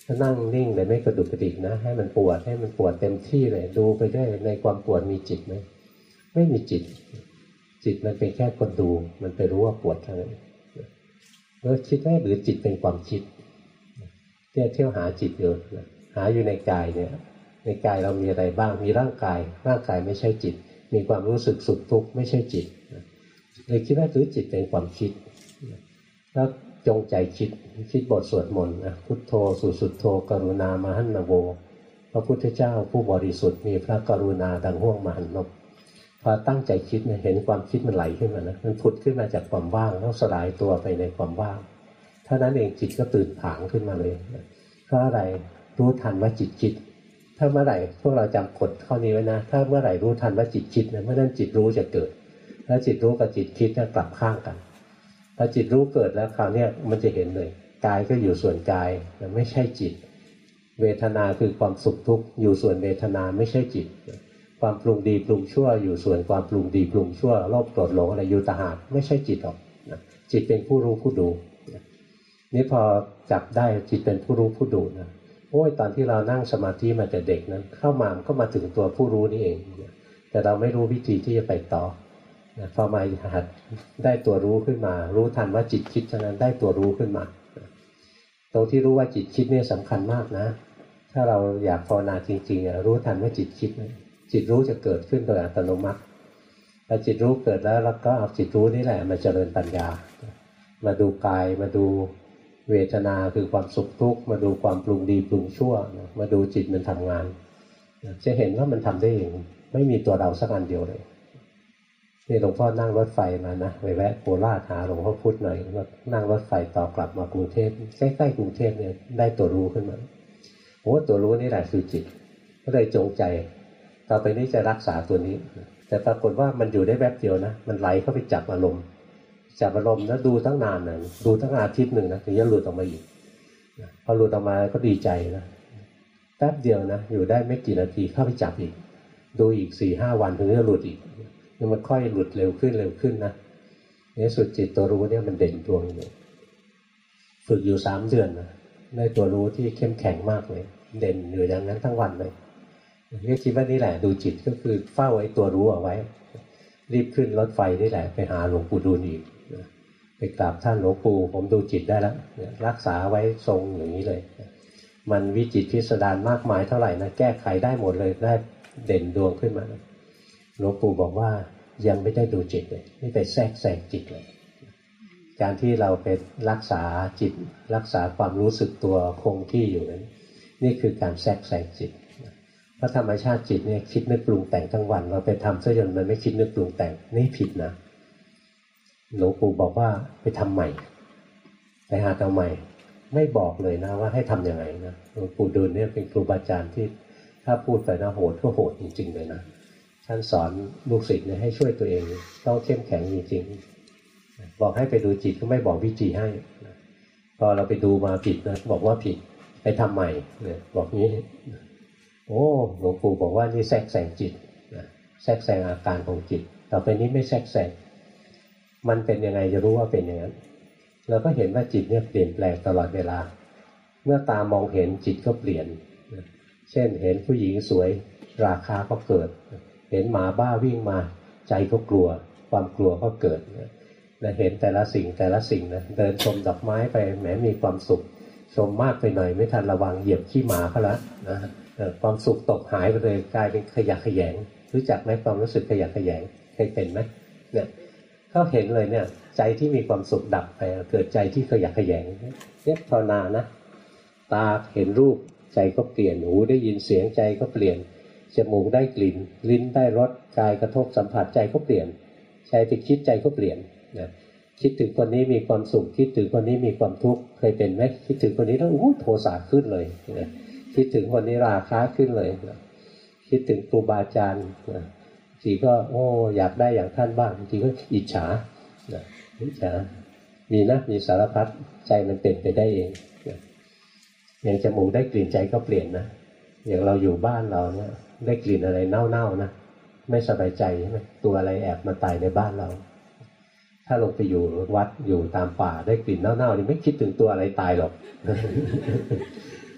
ถ้านั่งนิ่งเลยไม่กระดุกกระดิกนะให้มันปวดให้มันปวดเต็มที่เลยดูไปด้วยในความปวดมีจิตไหมไม่มีจิตจิตมันเป็นแค่คนดูมันไปรู้ว่าปวดเท่านั้นแล้วคิดได้หรือจิตเป็นความคิดเนี่ยเที่ยวหาจิตอยู่หาอยู่ในกายเนี่ยในกายเรามีอะไรบ้างมีร่างกายร่างกายไม่ใช่จิตมีความรู้สึกสุขทุกข์ไม่ใช่จิตเลยคิดว่าหรือจิตเป็นความคิดแล้วจงใจคิดคิดบทสวดมนต์นะพุทโธสุสุทโธกรุณามหันนโวพระพุทธเจ้าผู้บริสุทธิ์มีพระกรุณาดังห้วงมหันนบพอตั้งใจคิดเนี่ยเห็นความคิดมันไหลขึ้นมานะมันผุดขึ้นมาจากความว่างแล้วสลายตัวไปในความว่างเท่านั้นเองจิตก็ตื่นผางขึ้นมาเลยเพราะอะไรรู้ทันว่าจิตคิดถ้าเมื่อไหร่พวกเราจำกฎข้อนี้ไว้นะถ้าเมื่อไหร่รู้ทันว่าจิตคิดนะเมื่อนั้นจิตรู้จะเกิดแล้วจิตรู้กับจิตคิดจะกลับข้างกันพอจิตรู้เกิดแล้วคราวนี้มันจะเห็นเลยกายก็อยู่ส่วนกายไม่ใช่จิตเวทนาคือความสุขทุกข์อยู่ส่วนเวทนาไม่ใช่จิตความปรุงดีปรุงชั่วอยู่ส่วนความปรุงดีปรุงชั่วโลภโกรธหลงอะไรอยู่ต่างหากไม่ใช่จิตหรอกจิตเป็นผู้รู้ผู้ดูนี่พอจับได้จิตเป็นผู้รู้ผู้ดูนะโอ้ยตอนที่เรานั่งสมาธิมาแต่เด็กนั้นเข้ามาก็มาถึงตัวผู้รู้นี่เองแต่เราไม่รู้วิธีที่จะไปต่อพอมาหัดได้ตัวรู้ขึ้นมารู้ทันว่าจิตคิดฉะนั้นได้ตัวรู้ขึ้นมาตรงที่รู้ว่าจิตคิดเนี่ยสำคัญมากนะถ้าเราอยากภาวนาจริงๆรู้ทันว่าจิตคิดจิตรู้จะเกิดขึ้นโดยอัตโนมัติพอจิตรู้เกิดแล้วเราก็เอาจิตรู้นี่แหละมาเจริญปัญญามาดูกายมาดูเวทนาคือความสุขทุกข์มาดูความปรุงดีปรุงชั่วมาดูจิตมันทำงานจะเห็นว่ามันทำได้เองไม่มีตัวเราสักอันเดียวเลยนี่หลวงพ่อนั่งรถไฟมานะไปแวะโคราชหาหลวงพ่อพุธหน่อยนั่งรถไฟต่อกลับมากรุงเทพใกล้ๆกรุงเทพเนี่ยได้ตัวรู้ขึ้นมาโอ้ตัวรู้นี่แหละคือจิตก็เลยจงใจต่อไปนี้จะรักษาตัวนี้แต่ปรากฏว่ามันอยู่ได้แวบเดียวนะมันไหลเข้าไปจับอารมณ์จับอารมณ์แล้วดูตั้งนานนะดูตั้งอาทิตย์หนึ่งนะถึงจะหลุดออกมาอีกพอหลุดออกมาก็ดีใจนะแป๊บเดียวนะอยู่ได้ไม่กี่นาทีเข้าไปจับอีกดูอีกสี่ห้าวันถึงจะหลุดอีกมันค่อยหลุดเร็วขึ้นเร็วขึ้นนะในสุดจิตตัวรู้เนี่ยมันเด่นดวงอยู่ฝึกอยู่สามเดือนนะได้ตัวรู้ที่เข้มแข็งมากเลยเด่นอยู่อย่างนั้นทั้งวันเลยนี่คิดว่านี่แหละดูจิตก็คือเฝ้าไอ้ตัวรู้เอาไว้รีบขึ้นรถไฟนี่แหละไปหาหลวงปู่ดูลอีกไปกราบท่านหลวงปู่ผมดูจิตได้แล้วรักษาไว้ทรงอย่างนี้เลยมันวิจิตรพิสดารมากมายเท่าไหร่นะแก้ไขได้หมดเลยได้เด่นดวงขึ้นมาหลวงปู่บอกว่ายังไม่ได้ดูจิตเลยไม่ไปแทรกแซงจิตเลยการที่เราไปรักษาจิตรักษาความรู้สึกตัวคงที่อยู่นั้นนี่คือการแทรกแซงจิตเพราะธรรมชาติจิตเนี่ยคิดนึกปรุงแต่งทั้งวันเราไปทำซะจนมันไม่คิดนึกปรุงแต่งนี่ผิดนะหลวงปู่บอกว่าไปทำใหม่ไปหาทำใหม่ไม่บอกเลยนะว่าให้ทำยังไงนะหลวงปู่ดูลเนี่ยเป็นครูบาอาจารย์ที่ถ้าพูดไปนะโหดก็โหดจริงๆเลยนะท่านสอนลูกศิษย์เนี่ยให้ช่วยตัวเองต้องเข้มแข็งจริงๆบอกให้ไปดูจิตก็ไม่บอกวิธีให้พอเราไปดูมาผิดนะบอกว่าผิดไปทำใหม่เนี่ยบอกนี้โอ้หลวงปู่บอกว่านี่แทรกแซงจิตแทรกแซงอาการของจิตต่อไปนี้ไม่แทรกแซงมันเป็นยังไงจะรู้ว่าเป็นอย่างนั้นเราก็เห็นว่าจิตเนี่ยเปลี่ยนแปลงตลอดเวลาเมื่อตามองเห็นจิตก็เปลี่ยนเช่นเห็นผู้หญิงสวยราคาก็เกิดเห็นหมาบ้าวิ่งมาใจก็กลัวความกลัวก็เกิดนะเห็นแต่ละสิ่งแต่ละสิ่งนะเดินชมดอกไม้ไปแหมมีความสุขชมมากไปหน่อยไม่ทันระวังเหยียบขี้หมาเขาละนะความสุขตกหายไปเลยกลายเป็นขยะแขยงรู้จักไหมความรู้สึกขยะแขยงเคยเป็นไหมเนี่ยเขาเห็นเลยเนี่ยใจที่มีความสุขดับไปเกิดใจที่ขยะแขยงเนี่ยภาวนานะตาเห็นรูปใจก็เปลี่ยนหูได้ยินเสียงใจก็เปลี่ยนจมูกได้กลิ่นลิ้นได้รสกายกระทบสัมผัสใจก็เปลี่ยนใจไปคิดใจก็เปลี่ยนนะคิดถึงคนนี้มีความสุขคิดถึงคนนี้มีความทุกข์เคยเป็นไหมคิดถึงคนนี้แล้วโอ้โทสะขึ้นเลยนะคิดถึงคนนี้ราคะขึ้นเลยนะคิดถึงครูบาอาจารย์นะทีก็โอ้อยากได้อย่างท่านบ้างทีก็อิจฉานะอิจฉามีนะมีสารพัดใจมันเปลี่ยนไปได้เองนะอย่างจมูกได้กลิ่นใจก็เปลี่ยนนะอย่างเราอยู่บ้านเราเนี่ยได้กลิ่นอะไรเน่าๆนะไม่สบายใจใช่ไหมตัวอะไรแอบมาตายในบ้านเราถ้าลงไปอยู่วัดอยู่ตามป่าได้กลิ่นเน่าๆนี่ไม่คิดถึงตัวอะไรตายหรอก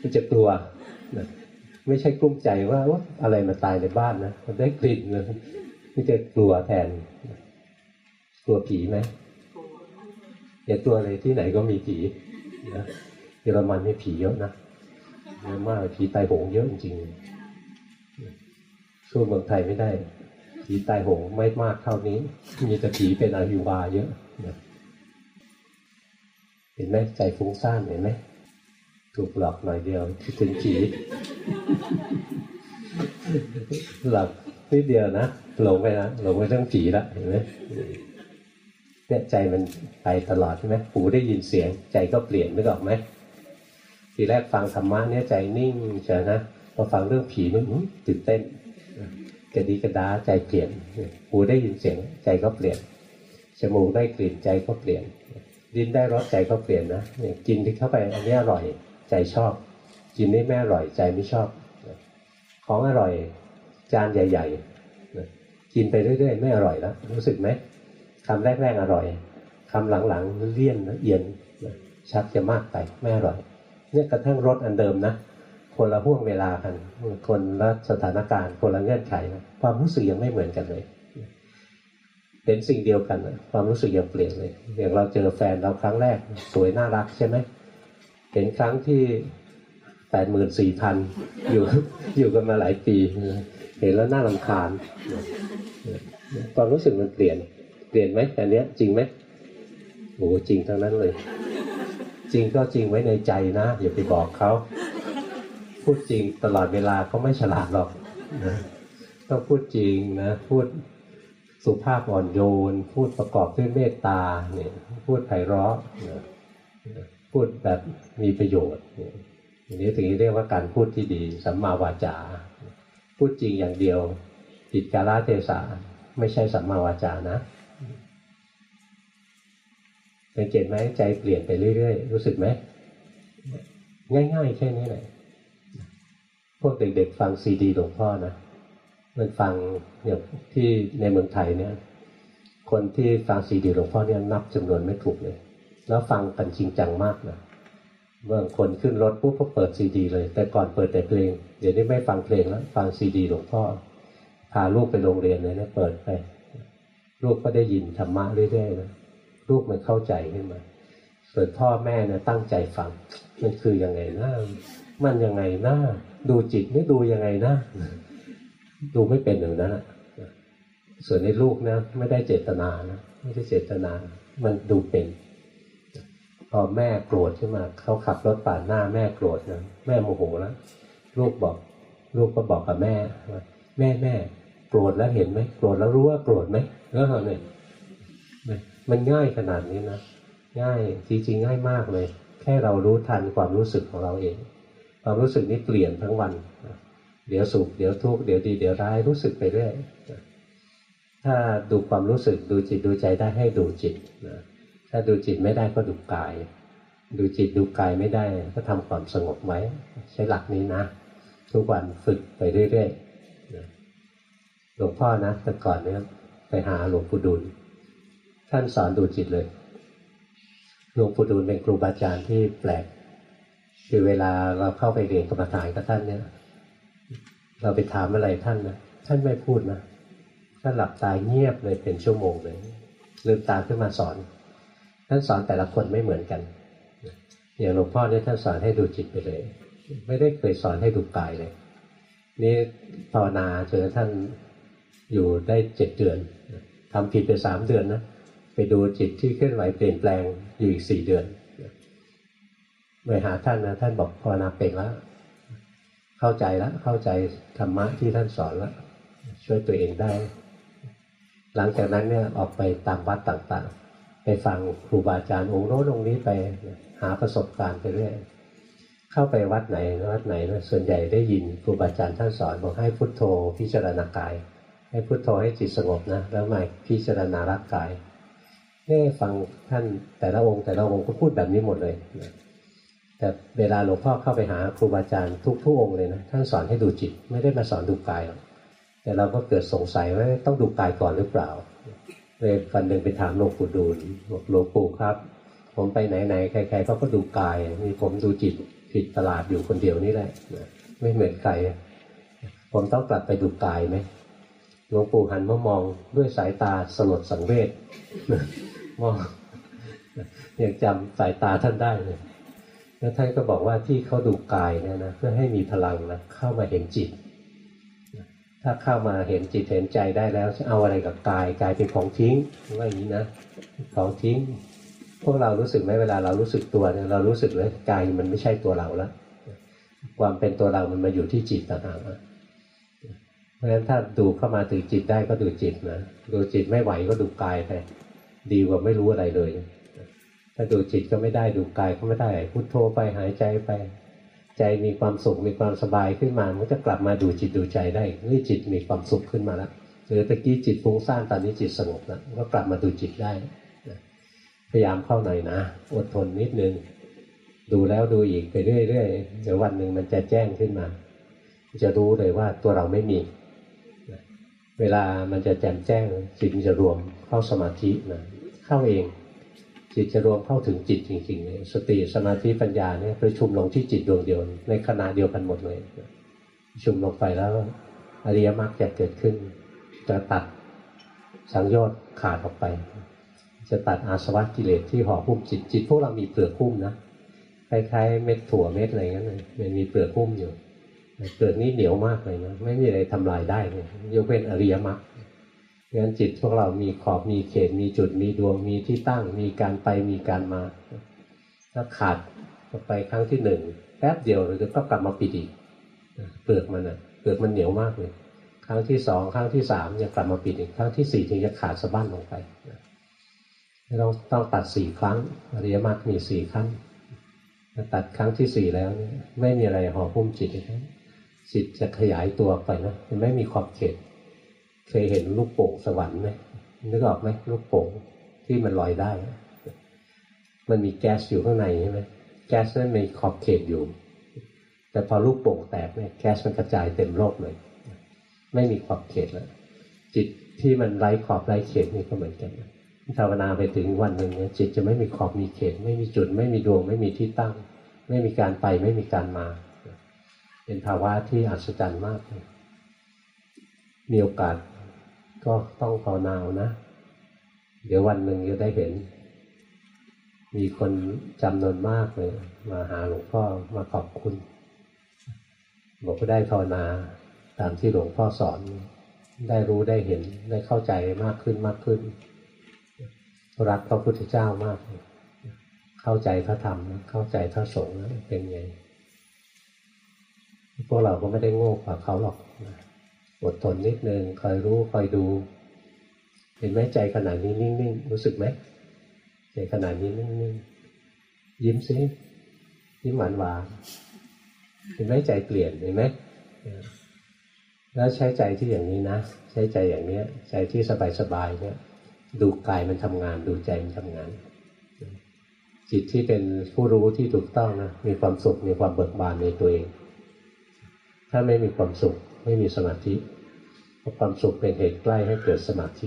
มันจะกลัวไม่ใช่กลุ้มใจว่าอะไรมาตายในบ้านนะมันได้กลิ่นเลยมันจะกลัวแทนกลัวผีไหมอย่ากลัวเลยที่ไหนก็มีผีนะเยอรมันนี่ผีเยอะนะเยอะมากผีตายโหงเยอะจริงๆสู้เมืองไทยไม่ได้ผีตายโหงไม่มากเท่านี้มีแต่ผีเป็นอหิวาเยอะนะเห็นไหมใจฟุ้งซ่านเห็นไหมถูกหลอกหน่อยเดียวคิดถึงผีหลับนิดเดียวนะหลงไปนะหลงไปเรื่องผีละเห็นไหมเนี่ยใจมันไปตลอดใช่ไหมหูได้ยินเสียงใจก็เปลี่ยนนึกออกไหมทีแรกฟังธรรมะเนี่ยใจนิ่งเฉยนะพอฟังเรื่องผีมันตื่นเต้นกระดีกระดาใจเปลี่ยนหูได้ยินเสียงใจก็เปลี่ยนจมูกได้กลิ่นใจก็เปลี่ยนลิ้นได้รสใจก็เปลี่ยนนะเนี่ยกินที่เข้าไปอันนี้อร่อยใจชอบกินนี่ไม่อร่อยใจไม่ชอบของอร่อยจานใหญ่ๆกินไปเรื่อยๆไม่อร่อยแล้วรู้สึกไหมคำแรกๆอร่อยคำหลังๆเลี่ยนนะเอียนชักจะมากไปไม่อร่อยเนี่ยกระทั่งรสอันเดิมนะคนละห่วงเวลากันคนละสถานการณ์คนละเงื่อนไขนะความรู้สึกยังไม่เหมือนกันเลยเป็นสิ่งเดียวกันนะความรู้สึกยังเปลี่ยนเลยอย่างเราเจอแฟนเราครั้งแรกสวยน่ารักใช่ไหมเห็นครั้งที่แปดหมื่นสี่พันอยู่อยู่กันมาหลายปีเห็นแล้วน่ารำคาญความรู้สึกมันเปลี่ยนเปลี่ยนไหมแต่เนี้ยจริงไหมโอ้จริงทั้งนั้นเลยจริงก็จริงไว้ในใจนะอย่าไปบอกเขาพูดจริงตลอดเวลาเขาไม่ฉลาดหรอกนะต้องพูดจริงนะพูดสุภาพอ่อนโยนพูดประกอบด้วยเมตตาเนี่ยพูดไพเราะนะพูดแบบมีประโยชน์อย่างนี้ถึงเรียกว่าการพูดที่ดีสัมมาวาจาพูดจริงอย่างเดียวผิดกาลเทศะไม่ใช่สัมมาวาจานะสังเกตไหมใจเปลี่ยนไปเรื่อยๆรู้สึกไหมง่ายๆแค่นี้แหละพวกเด็กๆฟังซีดีหลวงพ่อนะมันฟังอย่างที่ในเมืองไทยเนี่ยคนที่ฟังซีดีหลวงพ่อเนี่ยนับจำนวนไม่ถูกเลยแล้วฟังกันจริงจังมากนะบางคนขึ้นรถปุ๊บก็เปิดซีดีเลยแต่ก่อนเปิดแต่เพลงเดี๋ยวนี้ไม่ฟังเพลงแล้วฟังซีดีหลวงพ่อพาลูกไปโรงเรียนเลยนะเปิดไปลูกก็ได้ยินธรรมะเรื่อยๆนะลูกมันเข้าใจขึ้นมาส่วนพ่อแม่เนี่ยตั้งใจฟังมันคือยังไงนะมันยังไงนะดูจิตไม่ดูยังไงนะดูไม่เป็นอย่างนั้นอ่ะส่วนในลูกนะไม่ได้เจตนานะไม่ได้เจตนามันดูเป็นพอแม่โกรธขึ้นมาเขาขับรถปาดหน้าแม่โกรธนะแม่โมโหแล้วลูกบอกลูกก็บอกกับแม่ว่าแม่แม่โกรธแล้วเห็นไหมโกรธแล้วรู้ว่าโกรธไหมแล้วเนี่ยมันง่ายขนาดนี้นะง่ายจริงๆง่ายมากเลยแค่เรารู้ทันความรู้สึกของเราเองความรู้สึกนี้เปลี่ยนทั้งวันเดี๋ยวสุขเดี๋ยวทุกข์เดี๋ยวดีเดี๋ยวร้ายรู้สึกไปเรื่อยถ้าดูความรู้สึกดูจิตดูใจได้ให้ดูจิตนะถ้าดูจิตไม่ได้ก็ดูกายดูจิตดูกายไม่ได้ก็ทำความสงบไว้ใช้หลักนี้นะทุกวันฝึกไปเรื่อยๆหลวงพ่อนะแต่ก่อนเนี่ยไปหาหลวงปู่ดูลท่านสอนดูจิตเลยหลวงปู่ดูลเป็นครูบาอาจารย์ที่แปลกคือเวลาเราเข้าไปเรียนกรรมฐานกับท่านเนี่ยเราไปถามอะไรท่านนะท่านไม่พูดนะท่านหลับตาเงียบเลยเป็นชั่วโมงเลยลืมตาขึ้นมาสอนท่านสอนแต่ละคนไม่เหมือนกันอย่างหลวงพ่อเนี่ยท่านสอนให้ดูจิตไปเลยไม่ได้เคยสอนให้ดูกายเลยนี่ภาวนาจนท่านอยู่ได้เจ็ดเดือนทำผิดไปสามเดือนนะไปดูจิตที่เคลื่อนไหวเปลี่ยนแปลงอยู่อีกสี่เดือนไปหาท่านนะท่านบอกภาวนาเป็นแล้วเข้าใจแล้วเข้าใจธรรมะที่ท่านสอนแล้วช่วยตัวเองได้หลังจากนั้นเนี่ยออกไปตามวัดต่างๆไปฟังครูบาอาจารย์องค์โน้นองค์นี้ไปหาประสบการณ์ไปเรื่อยเข้าไปวัดไหนวัดไหนนะส่วนใหญ่ได้ยินครูบาอาจารย์ท่านสอนบอกให้พุทโธพิจารณากายให้พุทโธให้จิตสงบนะแล้วมาพิจารณาร่างกายนี่ฟังท่านแต่ละองค์แต่ละองค์ก็พูดแบบนี้หมดเลยแต่เวลาหลวงพ่อเข้าไปหาครูบาอาจารย์ทุกทุกองค์เลยนะท่านสอนให้ดูจิตไม่ได้มาสอนดูกายหรอกแต่เราก็เกิดสงสัยว่าต้องดูกายก่อนหรือเปล่าเลยวันหนึ่งไปถามหลวงปู่ดูลบอกหลวงปู่ครับผมไปไหนๆใครๆเขาก็ดูกายมีผมดูจิตผิดตลาดอยู่คนเดียวนี่แหละไม่เหมือนใครผมต้องกลับไปดูกายไหมหลวงปู่หันมามองด้วยสายตาสลดสังเวชมองยังจำสายตาท่านได้เลยแล้วท่านก็บอกว่าที่เขาดูกายเนี่ยนะเพื่อให้มีพลังนะเข้ามาเห็นจิตถ้าเข้ามาเห็นจิตเห็นใจได้แล้วจะเอาอะไรกับกายกายเป็นของทิ้งว่าอย่างนี้นะของทิ้งพวกเรารู้สึกไหมเวลาเรารู้สึกตัวเนี่ยเรารู้สึกเลยกายมันไม่ใช่ตัวเราแล้วความเป็นตัวเรามันมาอยู่ที่จิตต่างหากเพราะฉะนั้นถ้าดูเข้ามาถึงจิตได้ก็ดูจิตนะดูจิตไม่ไหวก็ดูกายไปดีกว่าไม่รู้อะไรเลยถ้าดูจิตก็ไม่ได้ดูกายก็ไม่ได้พุทโธไปหายใจไปใจมีความสุขมีความสบายขึ้นมามันก็กลับมาดูจิตดูใจได้นี่จิตมีความสุขขึ้นมาแล้วหรือตะกี้จิตฟุ้งซ่านตอนนี้จิตสงบแล้วก็กลับมาดูจิตได้พยายามเข้าหน่อยนะอดทนนิดนึงดูแล้วดูอีกไปเรื่อยๆเดี๋ยววันหนึ่งมันจะแจ้งขึ้นมาจะรู้เลยว่าตัวเราไม่มีเวลามันจะแจ่มแจ้งจิตมันจะรวมเข้าสมาธินะเข้าเองจิตจะรวมเข้าถึงจิตจริงๆเลยสติสมาธิปัญญาเนี่ยประชุมลงที่จิตดวงเดียวในขณะเดียวกันหมดเลยประชุมลงไปแล้วอริยมรรคจะเกิดขึ้นจะตัดสังโยชน์ขาดออกไปจะตัดอาสวะกิเลสที่ห่อหุ้มจิตจิตพวกเรามีเปลือกหุ้มนะคล้ายๆเม็ดถั่วเม็ดอะไรอย่างนั้นเลยมันมีเปลือกหุ้มอยู่เปลือกนี้เหนียวมากเลยนะไม่มีอะไรทำลายได้เลยยกเว้นอริยมรรคงั้นจิตพวกเรามีขอบมีเขตมีจุดมีดวงมีที่ตั้งมีการไปมีการมาถ้าขาดไปครั้งที่หนึ่งแป๊บเดียวเราจะต้องกลับมาปิดอีกเปลือกมันอ่ะเปลือกมันเหนียวมากเลยครั้งที่สองครั้งที่สามยังกลับมาปิดอีกครั้งที่สี่ถึงจะขาดสะบั้นลงไปต้องต้องตัดสี่ครั้งอริยมรรคมีสี่ขั้นตัดครั้งที่สี่แล้วไม่มีอะไรห่อหุ้มจิตเลยจิตจะขยายตัวไปนะมันไม่มีขอบเขตเคยเห็นลูกโป่งสวรรค์ไหมนึกออกไหมลูกโป่งที่มันลอยได้มันมีแก๊สอยู่ข้างในใช่ไหมแก๊สนั้นมีขอบเขตอยู่แต่พอลูกโป่งแตกเนี่ยแก๊สมันกระจายเต็มโลกเลยไม่มีขอบเขตแล้วจิตที่มันไร้ขอบไร้เขตนี่ก็เหมือนกันภาวนาไปถึงวันหนึ่งเนี่ยจิตจะไม่มีขอบมีเขตไม่มีจุดไม่มีดวงไม่มีที่ตั้งไม่มีการไปไม่มีการมาเป็นภาวะที่อัศจรรย์มากเลยมีโอกาสก็ต้องภาวนานะเดี๋ยววันหนึ่งจะได้เห็นมีคนจำนวนมากเลยมาหาหลวงพ่อมาขอบคุณบอกว่าได้ภาวนาตามที่หลวงพ่อสอนได้รู้ได้เห็นได้เข้าใจมากขึ้นมากขึ้นรักพระพุทธเจ้ามากเข้าใจพระธรรมเข้าใจพระสงฆ์เป็นไงพวกเราก็ไม่ได้โง่กว่าเขาหรอกอดทนนิดนึงคอยรู้คอยดูเห็นไหมใจขนาดนี้นิ่งๆรู้สึกไหมใจขนาดนี้นิ่งๆยิ้มซิยิ้มหวานหวานเห็นไหมใจเปลี่ยนเห็นไหมแล้วใช้ใจที่อย่างนี้นะใช้ใจอย่างนี้ใจที่สบายๆเนี่ยดูกายมันทำงานดูใจมันทำงานจิตที่เป็นผู้รู้ที่ถูกต้องนะมีความสุขมีความเบิกบานในตัวเองถ้าไม่มีความสุขไม่มีสมาธิเพราะความสุขเป็นเหตุใกล้ให้เกิดสมาธิ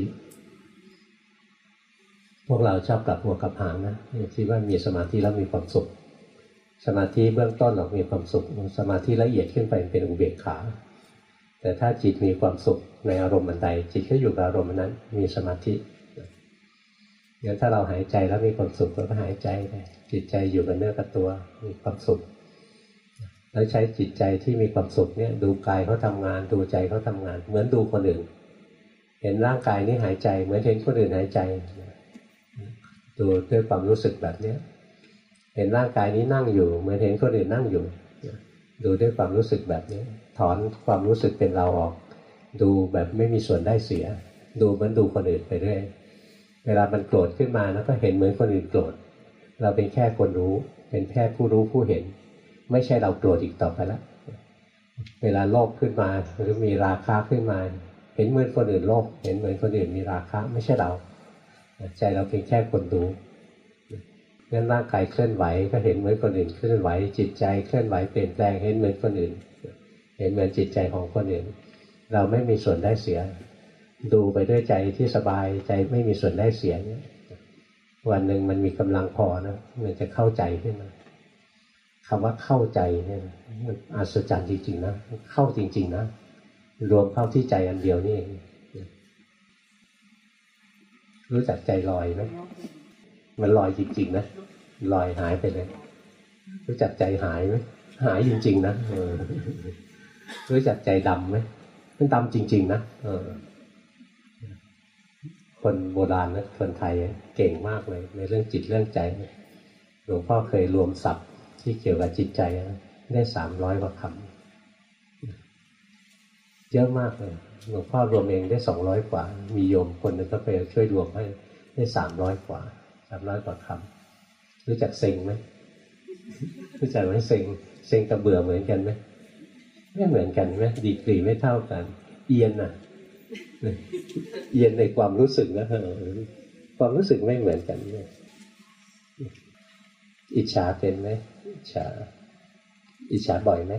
พวกเราชอบกลับหัวกลับหางนะคิดว่ามีสมาธิแล้วมีความสุขสมาธิเบื้องต้นหรอกมีความสุขสมาธิละเอียดขึ้นไปเป็นอุเบกขาแต่ถ้าจิตมีความสุขในอารมณ์ใดจิตก็อยู่กับอารมณ์นั้นมีสมาธิงั้นถ้าเราหายใจแล้วมีความสุขเราก็หายใจไปจิตใจอยู่กับเนื้อกับตัวมีความสุขแล้วใช้จิตใจที่มีความสุขเนี่ยดูกายเขาทำงานดูใจเขาทำงานเหมือนดูคนอื่นเห็นร่างกายนี้หายใจเหมือนเห็นคนอื่นหายใจดูด้วยความรู้สึกแบบนี้เห็นร่างกายนี้นั่งอยู่เหมือนเห็นคนอื่นนั่งอยู่ดูด้วยความรู้สึกแบบนี้ถอนความรู้สึกเป็นเราออกดูแบบไม่มีส่วนได้เสียดูเหมือนดูคนอื่นไปเรื่อยเวลามันโกรธขึ้นมาแล้วก็เห็นเหมือนคนอื่นโกรธเราเป็นแค่คนรู้เป็นแค่ผู้รู้ผู้เห็นไม่ใช่เราโกรธอีกต่อไปแล้วเวลาโลภขึ้นมาหรือมีราคะขึ้นมาเห็นเหมือนคนอื่นโลภเห็นเหมือนคนอื่นมีราคะไม่ใช่เราใจเราเป็นแค่คนรู้งั้นร่างกายเคลื่อนไหวก็เห็นเหมือนคนอื่นเคลื่อนไหวจิตใจเคลื่อนไหวเปลี่ยนแปลงเห็นเหมือนคนอื่นเห็นเหมือนจิตใจของคนอื่นเราไม่มีส่วนได้เสียดูไปด้วยใจที่สบายใจไม่มีส่วนได้เสียเนี่ยวันหนึ่งมันมีกำลังพอนะมันจะเข้าใจขึ้นมาคำว่าเข้าใจเนี่ยมันอัศจรรย์จริงๆนะเข้าจริงๆนะรวมเข้าที่ใจอันเดียวนี่เองรู้จักใจลอยไหมมันลอยจริงๆนะลอยหายไปเลยรู้จักใจหายไหมหายจริงๆนะเออรู้จักใจดำไหมมันดำจริงๆนะเออคนโบราณนะคนไทยเก่งมากเลยในเรื่องจิตเรื่องใจหลวงพ่อเคยรวมศัพท์ที่เกี่ยวกับจิตใจได้สามร้อยกว่าคำเยอะมากเลยหลวงพ่อรวมเองได้สองร้อยกว่ามีโยมคนหนึ่งก็ไปช่วยรวมให้ได้สามร้อยกว่าสามร้อยกว่าคำรู้จักเซ็งไหมรู้จักไหมเซ็งเซ็งกับเบื่อเหมือนกันไหมไม่เหมือนกันไหมดีกรีไม่เท่ากันเอียนอ่ะเอียนในความรู้สึกนะความรู้สึกไม่เหมือนกันเนี่ยอิจฉาเป็นไหมอิจฉาอิจฉาบ่อยไหม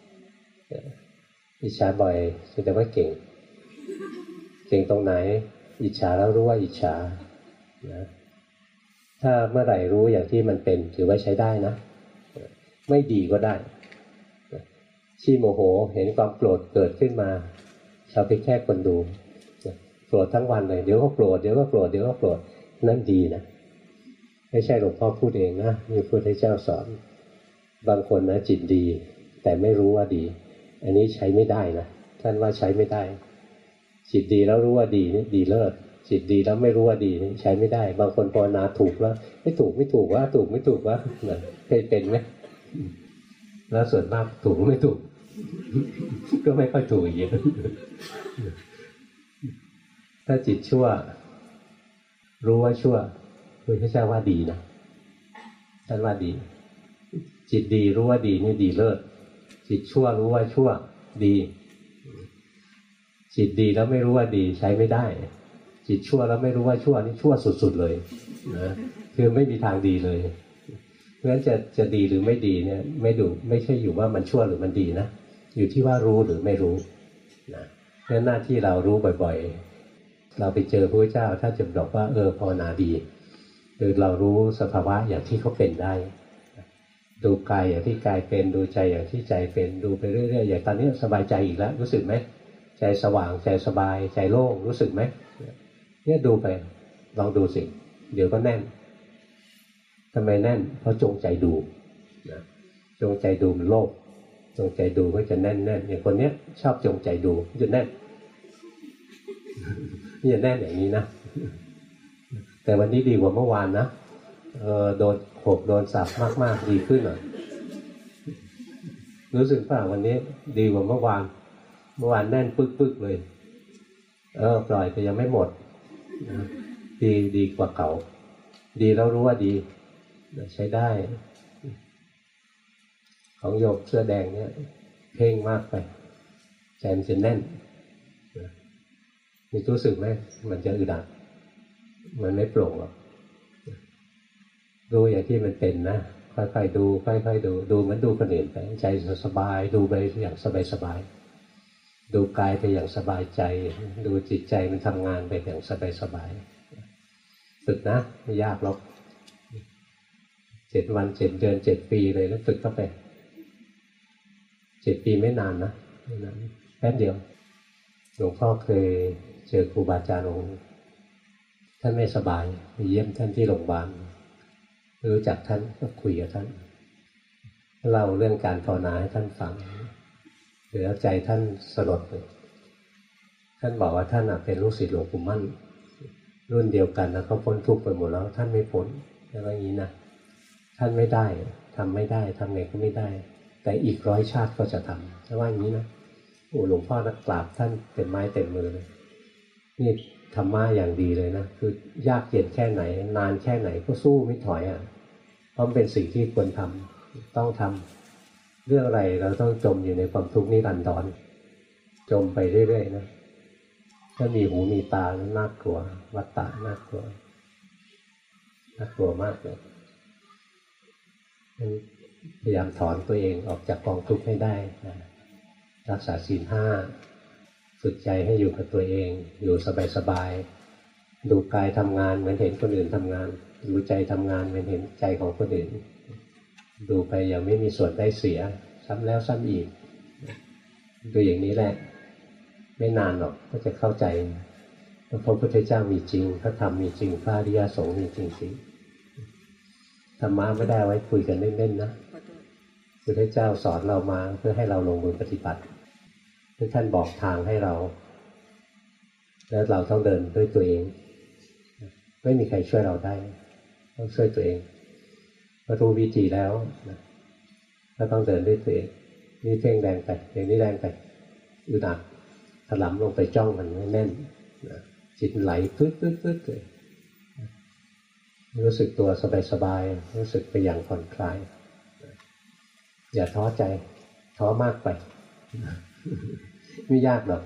อิจฉาบ่อยแสดงว่าเก่งเก่งตรงไหนอิจฉาแล้วรู้ว่าอิจฉานะถ้าเมื่อไหร่รู้อย่างที่มันเป็นถือว่าใช้ได้นะไม่ดีก็ได้ขี้โมโหเห็นความโกรธเกิดขึ้นมาเราเป็นแค่คนดูโกรธทั้งวันเลยเดี๋ยวก็โกรธเดี๋ยวก็โกรธเดี๋ยวก็โกรธนั่นดีนะไม่ใช่หลวงพ่อพูดเองนะมีพระพุทธเจ้าสอนบางคนนะจิตดีแต่ไม่รู้ว่าดีอันนี้ใช้ไม่ได้นะท่านว่าใช้ไม่ได้จิตดีแล้วรู้ว่าดีนี่ดีเลิศจิตดีแล้วไม่รู้ว่าดีนี่ใช้ไม่ได้บางคนภาวนาถูกแล้วไม่ถูกไม่ถูกว่าถูกไม่ถูกว่าเคยเป็นไหมแล้วส่วนมากถูกไม่ถูกก็ไม่ค่อยถูกอย่างถ้าจิตชั่วรู้ว่าชั่วพระพุทธเจ้าว่าดีนะท่านว่าดีจิตดีรู้ว่าดีนี่ดีเลิศจิตชั่วรู้ว่าชั่วดีจิตดีแล้วไม่รู้ว่าดีใช้ไม่ได้จิตชั่วแล้วไม่รู้ว่าชั่วนี่ชั่วสุดๆเลยนะคือไม่มีทางดีเลยเพราะฉะนั้นจะจะดีหรือไม่ดีเนี่ยไม่ดูไม่ใช่อยู่ว่ามันชั่วหรือมันดีนะอยู่ที่ว่ารู้หรือไม่รู้นะเพราะฉะนั้นหน้าที่เรารู้บ่อยๆเราไปเจอพระพุทธเจ้าถ้าจะบอกว่าเออภาวนาดีคือเรารู้สภาวะอย่างที่เขาเป็นได้ดูกายอย่างที่กายเป็นดูใจอย่างที่ใจเป็นดูไปเรื่อยๆอย่างตอนนี้สบายใจอีกแล้วรู้สึกไหมใจสว่างใจสบายใจโล่งรู้สึกไหมเนี่ยดูไปลองดูสิเดี๋ยวก็แน่นทำไมแน่นเพราะจงใจดูนะจงใจดูมันโลภจงใจดูก็จะแน่นแน่นอย่างคนเนี้ยชอบจงใจดูจะแน่นนี่จะแน่นอย่างนี้นะแต่วันนี้ดีกว่าเมื่อวานนะเออโดนโขกโดนสับมากๆดีขึ้นหน่อยรู้สึกป่ะวันนี้ดีกว่าเมื่อวานเมื่อวานแน่นปึ๊กๆเลยเออปล่อยแต่ยังไม่หมดดีดีกว่าเก่าดีแล้วรู้ว่าดีใช้ได้ของโยมเสื้อแดงเนี่ยเพ่งมากไปใจมันจะแน่นมีรู้สึกไหมมันจะอึดอัดมันไม่โปร่งหรอกดูอย่างที่มันเป็นนะค่อยๆดูค่อยๆดูดูเหมือนดูคนอื่นไปใจสบายดูไปอย่างสบายๆดูกายไปอย่างสบายใจดูจิตใจมันทำงานไปอย่างสบายๆฝึกนะไม่ยากหรอกเจ็ดวันเจ็ดเดือนเจ็ดปีเลยแล้วฝึกเข้าไปเจ็ดปีไม่นานนะไม่นานแป๊บเดียวหลวงพ่อเคยเจอครูบาอาจารย์องค์ท่านไม่สบายไปเยี่ยมท่านที่โรงพยาบาลรู้จักท่านก็คุยกับท่านเล่าเรื่องการภาวนาให้ท่านฟังหรือใจท่านสลดเลยท่านบอกว่าท่านเป็นลูกศิษย์หลวงปู่มั่นรุ่นเดียวกันแล้วเขาพ้นทุกข์ไปหมดแล้วท่านไม่พ้นอะไรอย่างนี้นะท่านไม่ได้ทำไม่ได้ทำไงก็ไม่ได้แต่อีกร้อยชาติก็จะทำถ้าว่าอย่างนี้นะโอ้หลวงพ่อนักกราบท่านเต็มไม้เต็มมือเลยนี่ธรรมะอย่างดีเลยนะคือยากเย็นแค่ไหนนานแค่ไหนก็สู้ไม่ถอยอ่ะเพราะเป็นสิ่งที่ควรทำต้องทำเรื่องอะไรเราต้องจมอยู่ในความทุกข์นิรันดรจมไปเรื่อยๆนะถ้ามีหูมีตาน่ากลัววัฏฏะน่ากลัวน่ากลัวมากเลยพยายามถอนตัวเองออกจากกองทุกข์ให้ได้นะรักษาศีลห้าฝึกใจให้อยู่กับตัวเองอยู่สบายๆดูกายทำงานเหมือนเห็นคนอื่นทำงานดูใจทำงานเหมือนเห็นใจของคนอื่นดูไปยังไม่มีส่วนได้เสียซ้ำแล้วซ้ำอีกดูอย่างนี้แหละไม่นานหรอกก็จะเข้าใจว่าพระพุทธเจ้ามีจริงพระธรรมมีจริงพระอริยสงฆ์มีจริงๆธรรมะไม่ได้ไว้คุยกันเล่นๆนะพระพุทธเจ้าสอนเรามาเพื่อให้เราลงมือปฏิบัติเพื่อท่านบอกทางให้เราแล้วเราต้องเดินด้วยตัวเองไม่มีใครช่วยเราได้ต้องช่วยตัวเองพอรู้วิธีแล้วก็ต้องเดินด้วยตัวเองนี่เพ่งแรงไปอย่างนี้แรงไปอึดอัดถลำลงไปจ้องมันไม่แน่นจิตไหลปึ๊ดปึ๊ดปึ๊ดเลยรู้สึกตัวสบายๆรู้สึกไปอย่างผ่อนคลายอย่าท้อใจท้อมากไปไม่ยากหรอก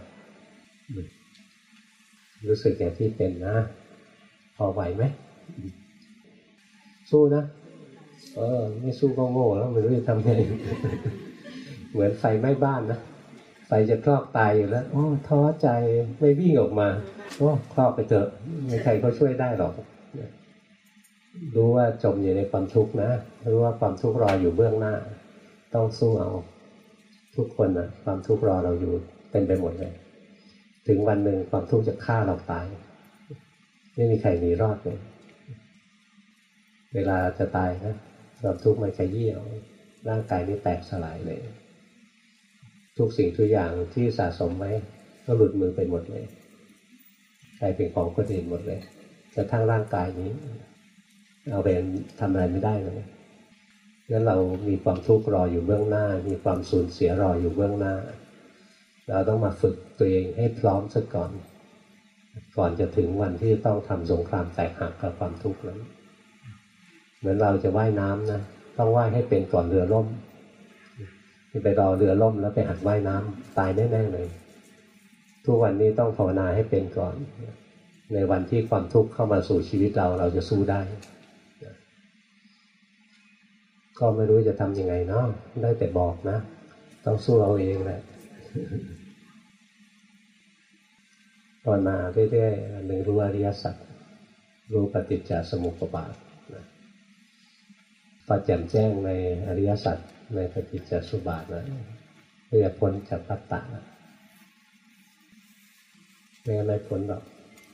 รู้สึกอย่างที่เป็นนะพอไหวไหมสู้นะเออไม่สู้ก็โง่แล้วไม่รู้จะทำไงเหมือนไฟไหม้บ้านนะไฟจะคลอกตายอยู่แล้วโอ้ท้อใจไม่วิ่งออกมาโอ้คลอกไปเถอะไม่ใครก็ช่วยได้หรอกรู้ว่าจมอยู่ในความทุกข์นะรู้ว่าความทุกข์รออยู่เบื้องหน้าต้องสู้เอาทุกคนนะความทุกข์รอเราอยู่เป็นไปหมดเลยถึงวันหนึ่งความทุกข์จะฆ่าเราตายไม่มีใครหนีรอดเลยเวลาจะตายนะความทุกข์มันขยี้เอาร่างกายนี้แตกสลายเลยทุกสิ่งทุกอย่างที่สะสมไว้ก็หลุดมือไปหมดเลยกลายเป็นของคนอื่นหมดเลยกระทั่งร่างกายนี้เอาไปทำอะไรไม่ได้เลยงั้นเรามีความทุกข์รออยู่เบื้องหน้ามีความสูญเสียรออยู่เบื้องหน้าเราต้องมาฝึกตัวเองให้พร้อมซะก่อนก่อนจะถึงวันที่ต้องทำสงครามแตกหักกับความทุกข์นั้นเหมือนเราจะว่ายน้ำนะต้องว่ายให้เป็นก่อนเรือล่มไปรอเรือล่มแล้วไปหัดว่ายน้ำตายแน่ๆเลยทุกวันนี้ต้องภาวนาให้เป็นก่อนในวันที่ความทุกข์เข้ามาสู่ชีวิตเราเราจะสู้ได้ก็ไม่รู้จะทำยังไงเนาะได้แต่บอกนะต้องสู้เอาเองแหละภาวนาเรื่อยๆหนึ่งรู้อริยสัจรู้ปฏิจจสมุปบาทพอแจ่มแจ้งในอริยสัจในปฏิจจสมุปบาทนะเพื่อพ้นจากวัฏฏะไม่งั้นไม่พ้นหรอก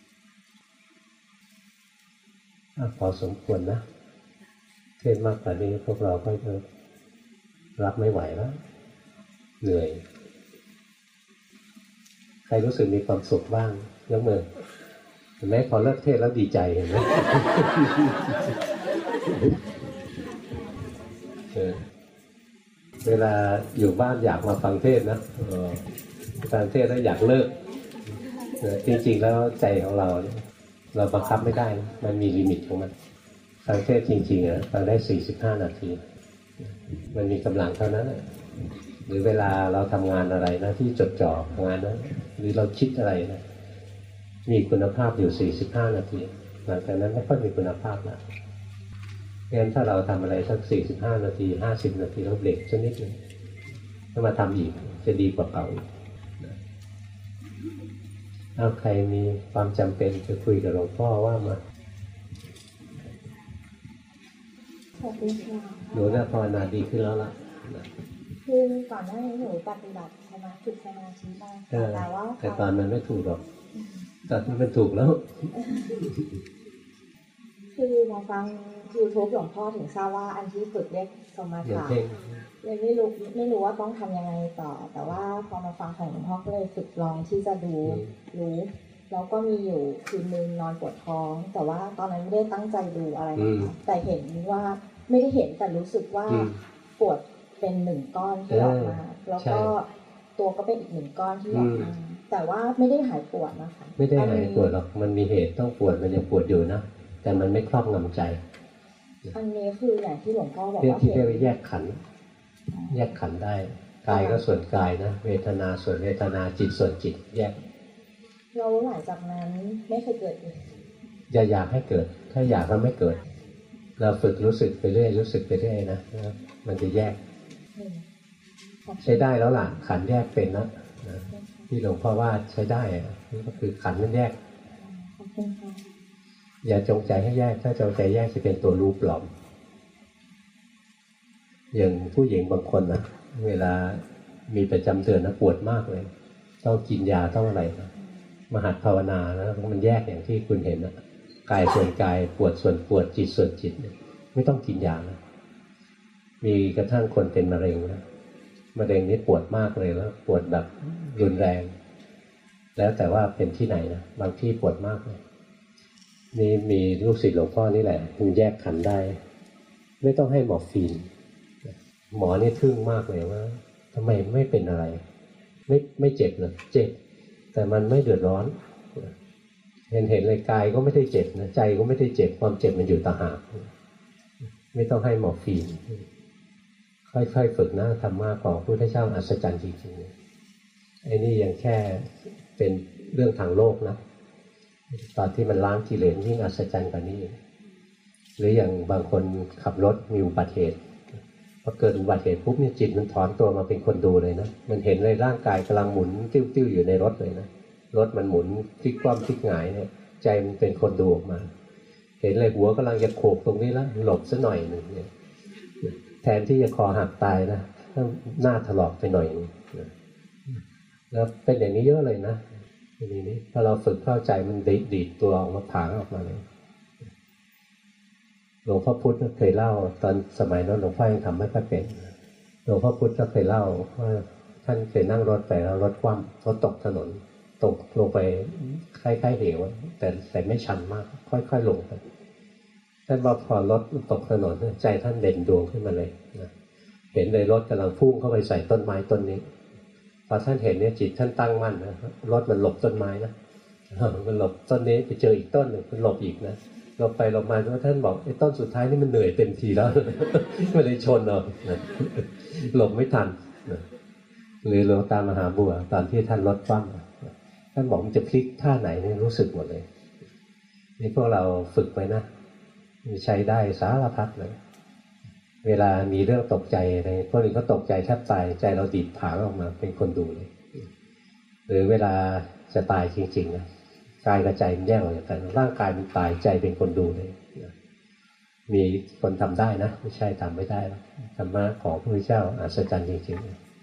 พอสมควรนะเทศมากกว่านี้พวกเราก็จะรับไม่ไหวแล้วเหนื่อยใครรู้สึกมีความสุขบ้างยกมือเห็นไหมพอเลิกเทศแล้วดีใจเห็นไหม เวลาอยู่บ้านอยากมาฟังเทศนะฟังเทศแล้วอยากเลิกจริงๆแล้วใจของเราเราบังคับไม่ได้มันมีลิมิตของมันฟังเทศจริงๆอ่ะฟังได้สี่สิบห้านาทีมันมีกำลังเท่านั้นหรือเวลาเราทำงานอะไรนะที่จดจ่องานนั้นหรือเราคิดอะไรนะมีคุณภาพอยู่สี่สิบห้านาทีหลังจากนั้นไม่ค่อยมีคุณภาพแล้วงั้นถ้าเราทำอะไรสักสี่สิบห้านาทีห้าสิบนาทีแล้วเบรกสักนิดนึงถ้ามาทำอีกจะดีกว่าเก่าถ้าใครมีความจำเป็นจะคุยกับหลวงพ่อว่ามาสวัสดีค่ะหนูน่าภาวนาดีขึ้นแล้วล่ะคือก่อนหน้านี้หนูปฏิบัติสมาธิสมาธิบ้างแต่ว่าแต่ตอนมันไม่ถูกหรอกตอนที่มันถูกแล้วคือมาฟัง YouTube หลวงพ่อถึงทราบว่าอันที่ฝึกเรียกสมาธิเลยไม่รู้ไม่รู้ว่าต้องทำยังไงต่อแต่ว่าพอมาฟังของหลวงพ่อก็เลยฝึกลองที่จะดูรู้แล้วก็มีอยู่คืนนึงนอนปวดท้องแต่ว่าตอนนั้นไม่ได้ตั้งใจดูอะไรนะคะแต่เห็นว่าไม่ได้เห็นแต่รู้สึกว่าปวดเป็นหนึ่งก้อนที่ออกมาแล้วก็ตัวก็เป็นอีกหนึ่งก้อนที่ออกมาแต่ว่าไม่ได้หายปวดนะคะไม่ได้หายปวดหรอกมันมีเหตุต้องปวดมันยังปวดอยู่นะแต่มันไม่ครอบงำใจอันนี้คืออย่างที่หลวงพ่อบอกว่าที่เรียกว่าแยกขันธ์แยกขันธ์ได้กายก็ส่วนกายนะเวทนาส่วนเวทนาจิตส่วนจิตแยกเราหลังจากนั้นไม่เคยเกิดอีกอย่าอยากให้เกิดถ้าอยากแล้วไม่เกิดเราฝึกรู้สึกไปเรื่อยรู้สึกไปเรื่อยนะมันจะแยกใช้ได้แล้วล่ะขันธ์แยกเป็นนะที่หลวงพ่อว่าใช้ได้นี่ก็คือขันธ์มันแยกอย่าจงใจให้แยกถ้าจงใจแยกจะเป็นตัวรู้ปลอมอย่างผู้หญิงบางคนนะเวลามีประจำเดือนนะปวดมากเลยต้องกินยาต้องอะไรนะมหัดภาวนานะมันแยกอย่างที่คุณเห็นนะกายส่วนกายปวดส่วนปวดจิตส่วนจิตไม่ต้องกินยานะมีกระทั่งคนเป็นมะเร็งนะมะเร็งนี่ปวดมากเลยแล้วปวดแบบรุนแรงแล้วแต่ว่าเป็นที่ไหนนะบางที่ปวดมากเลยนี่มีลูกศิษย์หลวงพ่อนี่แหละคุณแยกขันได้ไม่ต้องให้หมอฟีนหมอนี่ทึ่งมากเลยว่าทำไมไม่เป็นอะไรไม่ไม่เจ็บเลยเจ็บแต่มันไม่เดือดร้อนเห็นเห็นเลยกายก็ไม่ได้เจ็บนะใจก็ไม่ได้เจ็บความเจ็บมันอยู่ต่างหากไม่ต้องให้หมอฟีนค่อยๆฝึกนะธรรมะของพระพุทธเจ้าอัศจรรย์จริงๆไอ้นี่ยังแค่เป็นเรื่องทางโลกนะตอนที่มันล้างกิเลสยิ่งอัศจรรย์กว่านี้หรืออย่างบางคนขับรถมีอุบัติเหตุพอเกิดอุบัติเหตุปุ๊บเนี่ยจิตมันถอนตัวมาเป็นคนดูเลยนะมันเห็นเลยร่างกายกำลังหมุนติ้วๆอยู่ในรถเลยนะรถมันหมุนพลิกคว่ำพลิกหงายเนี่ยใจมันเป็นคนดูออกมาเห็นเลยหัวกำลังจะโขกตรงนี้แล้วหลบซะหน่อยหนึ่งเนี่ยแทนที่จะคอหักตายนะหน้าถลอกไปหน่อยนึงแล้วเป็นอย่างนี้เยอะเลยนะทีนี้พอเราฝึกเข้าใจมันดีดดีดตัวออกมาผางออกมาเลยหลวงพ่อพุธเคยเล่าตอนสมัยนั้นหลวงพ่อยังทำไม่ค่อยเป็นหลวงพ่อพุธก็เคยเล่าว่าท่านเคยนั่งรถไปแล้วรถคว่ำรถตกถนนตกลงไปคล้ายๆเหวแต่แต่ไม่ชันมากค่อยๆลงไปท่านบอกพอรถตกถนนใจท่านเด่นดวงขึ้นมาเลยนะเห็นเลยรถกำลังพุ่งเข้าไปใส่ต้นไม้ต้นนี้พอท่านเห็นเนี่ยจิตท่านตั้งมั่นนะรถมันหลบต้นไม้นะมันหลบต้นนี้ไปเจออีกต้นหนึ่งมันหลบอีกนะหลบไปหลบมาแล้วท่านบอกไอ้ต้นสุดท้ายนี่มันเหนื่อยเต็มทีแล้วมันเลยชนเอาหลบไม่ทันหรือหลวงตามหาบัวตอนที่ท่านรถคว่ำท่านบอกมันจะพลิกท่าไหนนี่รู้สึกหมดเลยนี่พวกเราฝึกไปนะใช้ได้สารพัดเลยเวลามีเรื่องตกใจอะไรพวกนี้ก็ตกใจแทบตายใจเราดีดผางออกมาเป็นคนดูเลยหรือเวลาจะตายจริงๆนะกายกับใจมันแยกออกจากกันร่างกายมันตายใจเป็นคนดูเลยมีคนทำได้นะไม่ใช่ทำไม่ได้ธรรมะของพระพุทธเจ้าอัศจรรย์จริง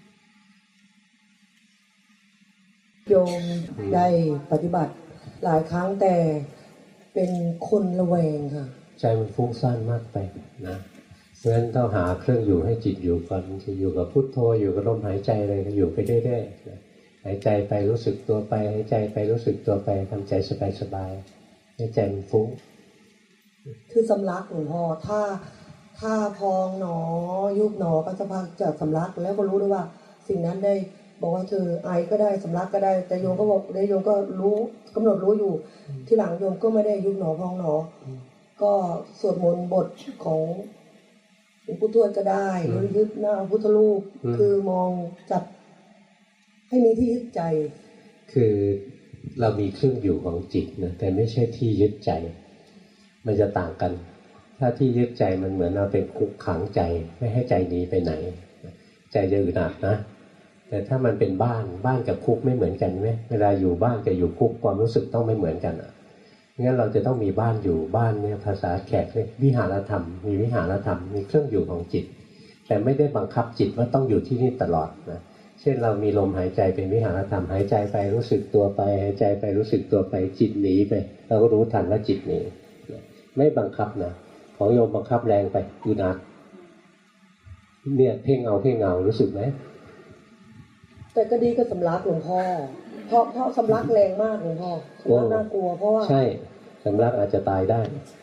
ๆโยมได้ปฏิบัติหลายครั้งแต่เป็นคนระแวงค่ะใจมันฟุ้งซ่านมากไปนะเพราะฉะนั้นต้องหาเครื่องอยู่ให้จิตอยู่ก่อนจะอยู่กับพุทโธอยู่กับลมหายใจอะไรก็อยู่ไปเรื่อยๆหายใจไปรู้สึกตัวไปหายใจไปรู้สึกตัวไปทำใจสบายๆให้ใจมันฟุ้งคือสำลักหลวงพ่อถ้าถ้าพองหนอยุบหนอก็จะพักจากสำลักแล้วก็รู้ด้วยว่าสิ่งนั้นได้บอกว่าเธอไอก็ได้สำลักก็ได้แต่โยมก็บอกได้โยมก็รู้กำหนดรู้อยู่ที่หลังโยมก็ไม่ได้ยุบหนอพองหนอก็สวดมนต์บทของหลวงปู่ทวดก็ได้หรือยึดหน้าพุทธรูปคือมองจับให้มีที่ยึดใจคือเรามีเครื่องอยู่ของจิตนะแต่ไม่ใช่ที่ยึดใจมันจะต่างกันถ้าที่ยึดใจมันเหมือนเราเป็นคุกขังใจไม่ให้ใจหนีไปไหนใจจะอึดอัดนะแต่ถ้ามันเป็นบ้านบ้านกับคุกไม่เหมือนกันไหมเวลาอยู่บ้านกับอยู่คุกความรู้สึกต้องไม่เหมือนกันอ่ะงั้นเราจะต้องมีบ้านอยู่บ้านเนี่ยภาษาแขกเรียกวิหารธรรมมีวิหารธรรมมีเครื่องอยู่ของจิตแต่ไม่ได้บังคับจิตว่าต้องอยู่ที่นี่ตลอดนะเช่นเรามีลมหายใจเป็นวิหารธรรมหายใจไปรู้สึกตัวไปหายใจไปรู้สึกตัวไปจิตหนีไปเราก็รู้ทันว่าจิตหนีไม่บังคับนะของโยมบังคับแรงไปอึดอัดเนี่ยเพ่งเอาเพ่งเอารู้สึกไหมแต่ก็ดีก็สำลักหลวงพ่อเพราะเพราะสำลักแรงมากหลวงพ่อสำลักน่ากลัวเพราะว่าใช่สำลักอาจจะตายได้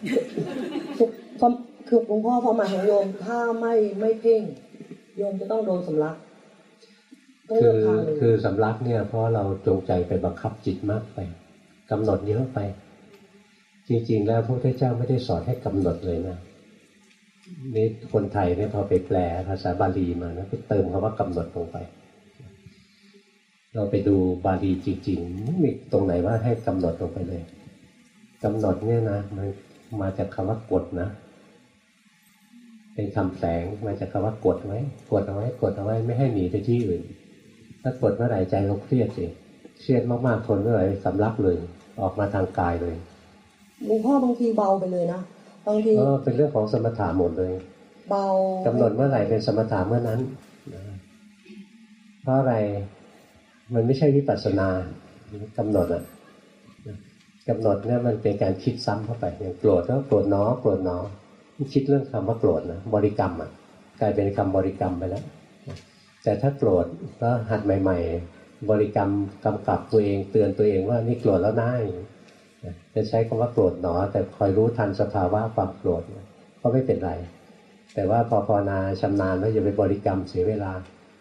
คือหลวงพ่อพอมาของโยมถ้าไม่ไม่เพ่งโยมจะต้องโดนสำลักคือคือสำลักเนี่ยเพราะเราจงใจไปบังคับจิตมากไปกำหนดเยอะไปจริงๆแล้วพระพุทธเจ้าไม่ได้สอนให้กำหนดเลยนะนี่คนไทยเนี่ยพอไปแปลภาษาบาลีมานะไปเติมคำว่ากำหนดลงไปเราไปดูบาลีจริงๆไม่มีตรงไหนว่าให้กำหนดลงไปเลยกำหนดเนี่ยนะมันมาจากคำว่ากดนะเป็นคำแฝงมาจากคำว่ากดไว้กดเอาไว้กดเอาไว้ไม่ให้หนีไปที่อื่นถ้ากดเมื่อไหร่ใจเราเครียดสิเครียดมากๆทนเมื่อไหร่สำลักเลยออกมาทางกายเลยหลวงพ่อบางทีเบาไปเลยนะบางทีเออเป็นเรื่องของสมถะหมดเลยเบากำหนดเมื่อไหร่เป็นสมถะเมื่อนั้นเพราะอะไรมันไม่ใช่วิปัสสนากำหนดอ่ะกำหนดเนี่ยมันเป็นการคิดซ้ำเข้าไปอย่างโกรธก็โกรธหนอโกรธหนอคิดเรื่องคำว่าโกรธนะบริกรรมอ่ะกลายเป็นคำบริกรรมไปแล้วแต่ถ้าโกรธก็หัดใหม่ๆบริกรรมกำกับตัวเองเตือนตัวเองว่านี่โกรธแล้วนะจะใช้คำว่าโกรธหนอแต่คอยรู้ทันสภาวะความโกรธก็ไม่เป็นไรแต่ว่าพอภาวนาชำนาญแล้วอย่าไปบริกรรมเสียเวลา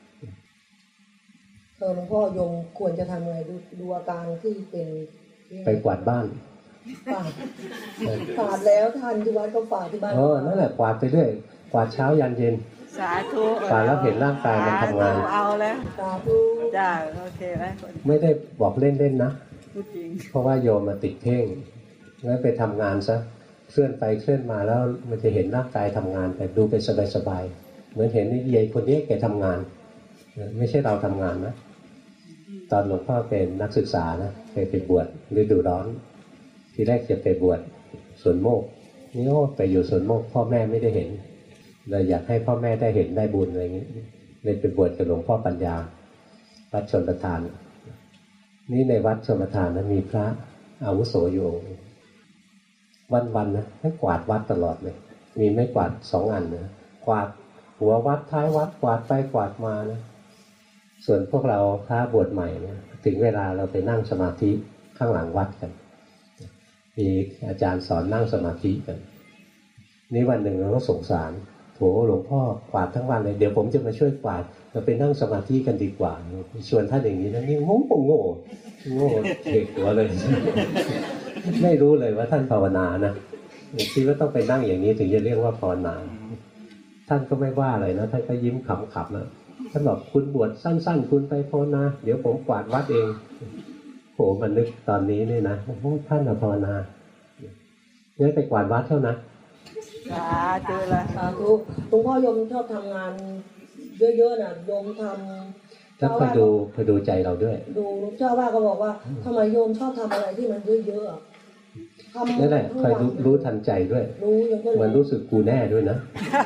เออหลวงพ่อยงควรจะทำไงดูดูอาการที่เป็นไปกวาดบ้านฝาดฝาดแล้วทันที่วัดก็ฝาดที่บ้านเออนั่นแหละกวาดไปเรื่อยกวาดเช้ายันเย็นสาธุกวาดแล้วเห็นร่างกายมันทำงานเอาแล้วสาธุจ้าโอเคไหมไม่ได้บอกเล่นๆนะพูดจริงเพราะว่าโยมมาติดเพ่งงั้นไปทำงานซะเคลื่อนไปเคลื่อนมาแล้วมันจะเห็นร่างกายทำงานแต่ดูไปสบายๆเหมือนเห็นนี่ยายคนนี้แกทำงานไม่ใช่เราทำงานนะตอนหลวงพ่อเป็นนักศึกษานะไปไปบวชฤดูร้อนทีแรกจะไปบวชสวนโมกนี่โอ้ไปอยู่สวนโมกพ่อแม่ไม่ได้เห็นเลยอยากให้พ่อแม่ได้เห็นได้บุญอะไรอย่างนี้เลยไปบวชกับหลวงพ่อปัญญาวัดชลประทานนี่ในวัดชลประทานนะมีพระอาวุโสอยู่วันๆนะให้กวาดวัดตลอดเลยมีไม้กวาดสองอันนะกวาดหัววัดท้ายวัดกวาดไปกวาดมานะส่วนพวกเราพระบวชใหม่เนี่ยถึงเวลาเราไปนั่งสมาธิข้างหลังวัดกันมีอาจารย์สอนนั่งสมาธิกันนี่วันหนึ่งเราก็สงสารโถหลวงพ่อกวาดทั้งวันเลยเดี๋ยวผมจะมาช่วยกวาดเราไปนั่งสมาธิกันดีกว่าชวนท่านอย่างนี้นะนี่โง่โง่โง่เด็กหัวเลย ไม่รู้เลยว่าท่านภาวนานะคิดว่าต้องไปนั่งอย่างนี้ถึงจะเรียกว่าภาวนาท่านก็ไม่ว่าเลยนะท่านก็ยิ้มขำๆนะท่านบอกคุณบวชสั้นๆคุณไปภาวนาเดี๋ยวผมกวาดวัดเองโหมันนึกตอนนี้นี่นะโอ้ท่านภาวนาเนี่ยไปกวาดวัดเท่านั้นสาธุละสาธุหลวงพ่อยมชอบทำงานเยอะๆน่ะโยมทำแล้วคอยดูคอยดูใจเราด้วยดูเจ้าว่าก็บอกว่าทำไมโยมชอบทำอะไรที่มันเยอะๆนั่นแหละคอยรู้ทันใจด้วยรู้ยังก็มันรู้สึกกูแน่ด้วยนะ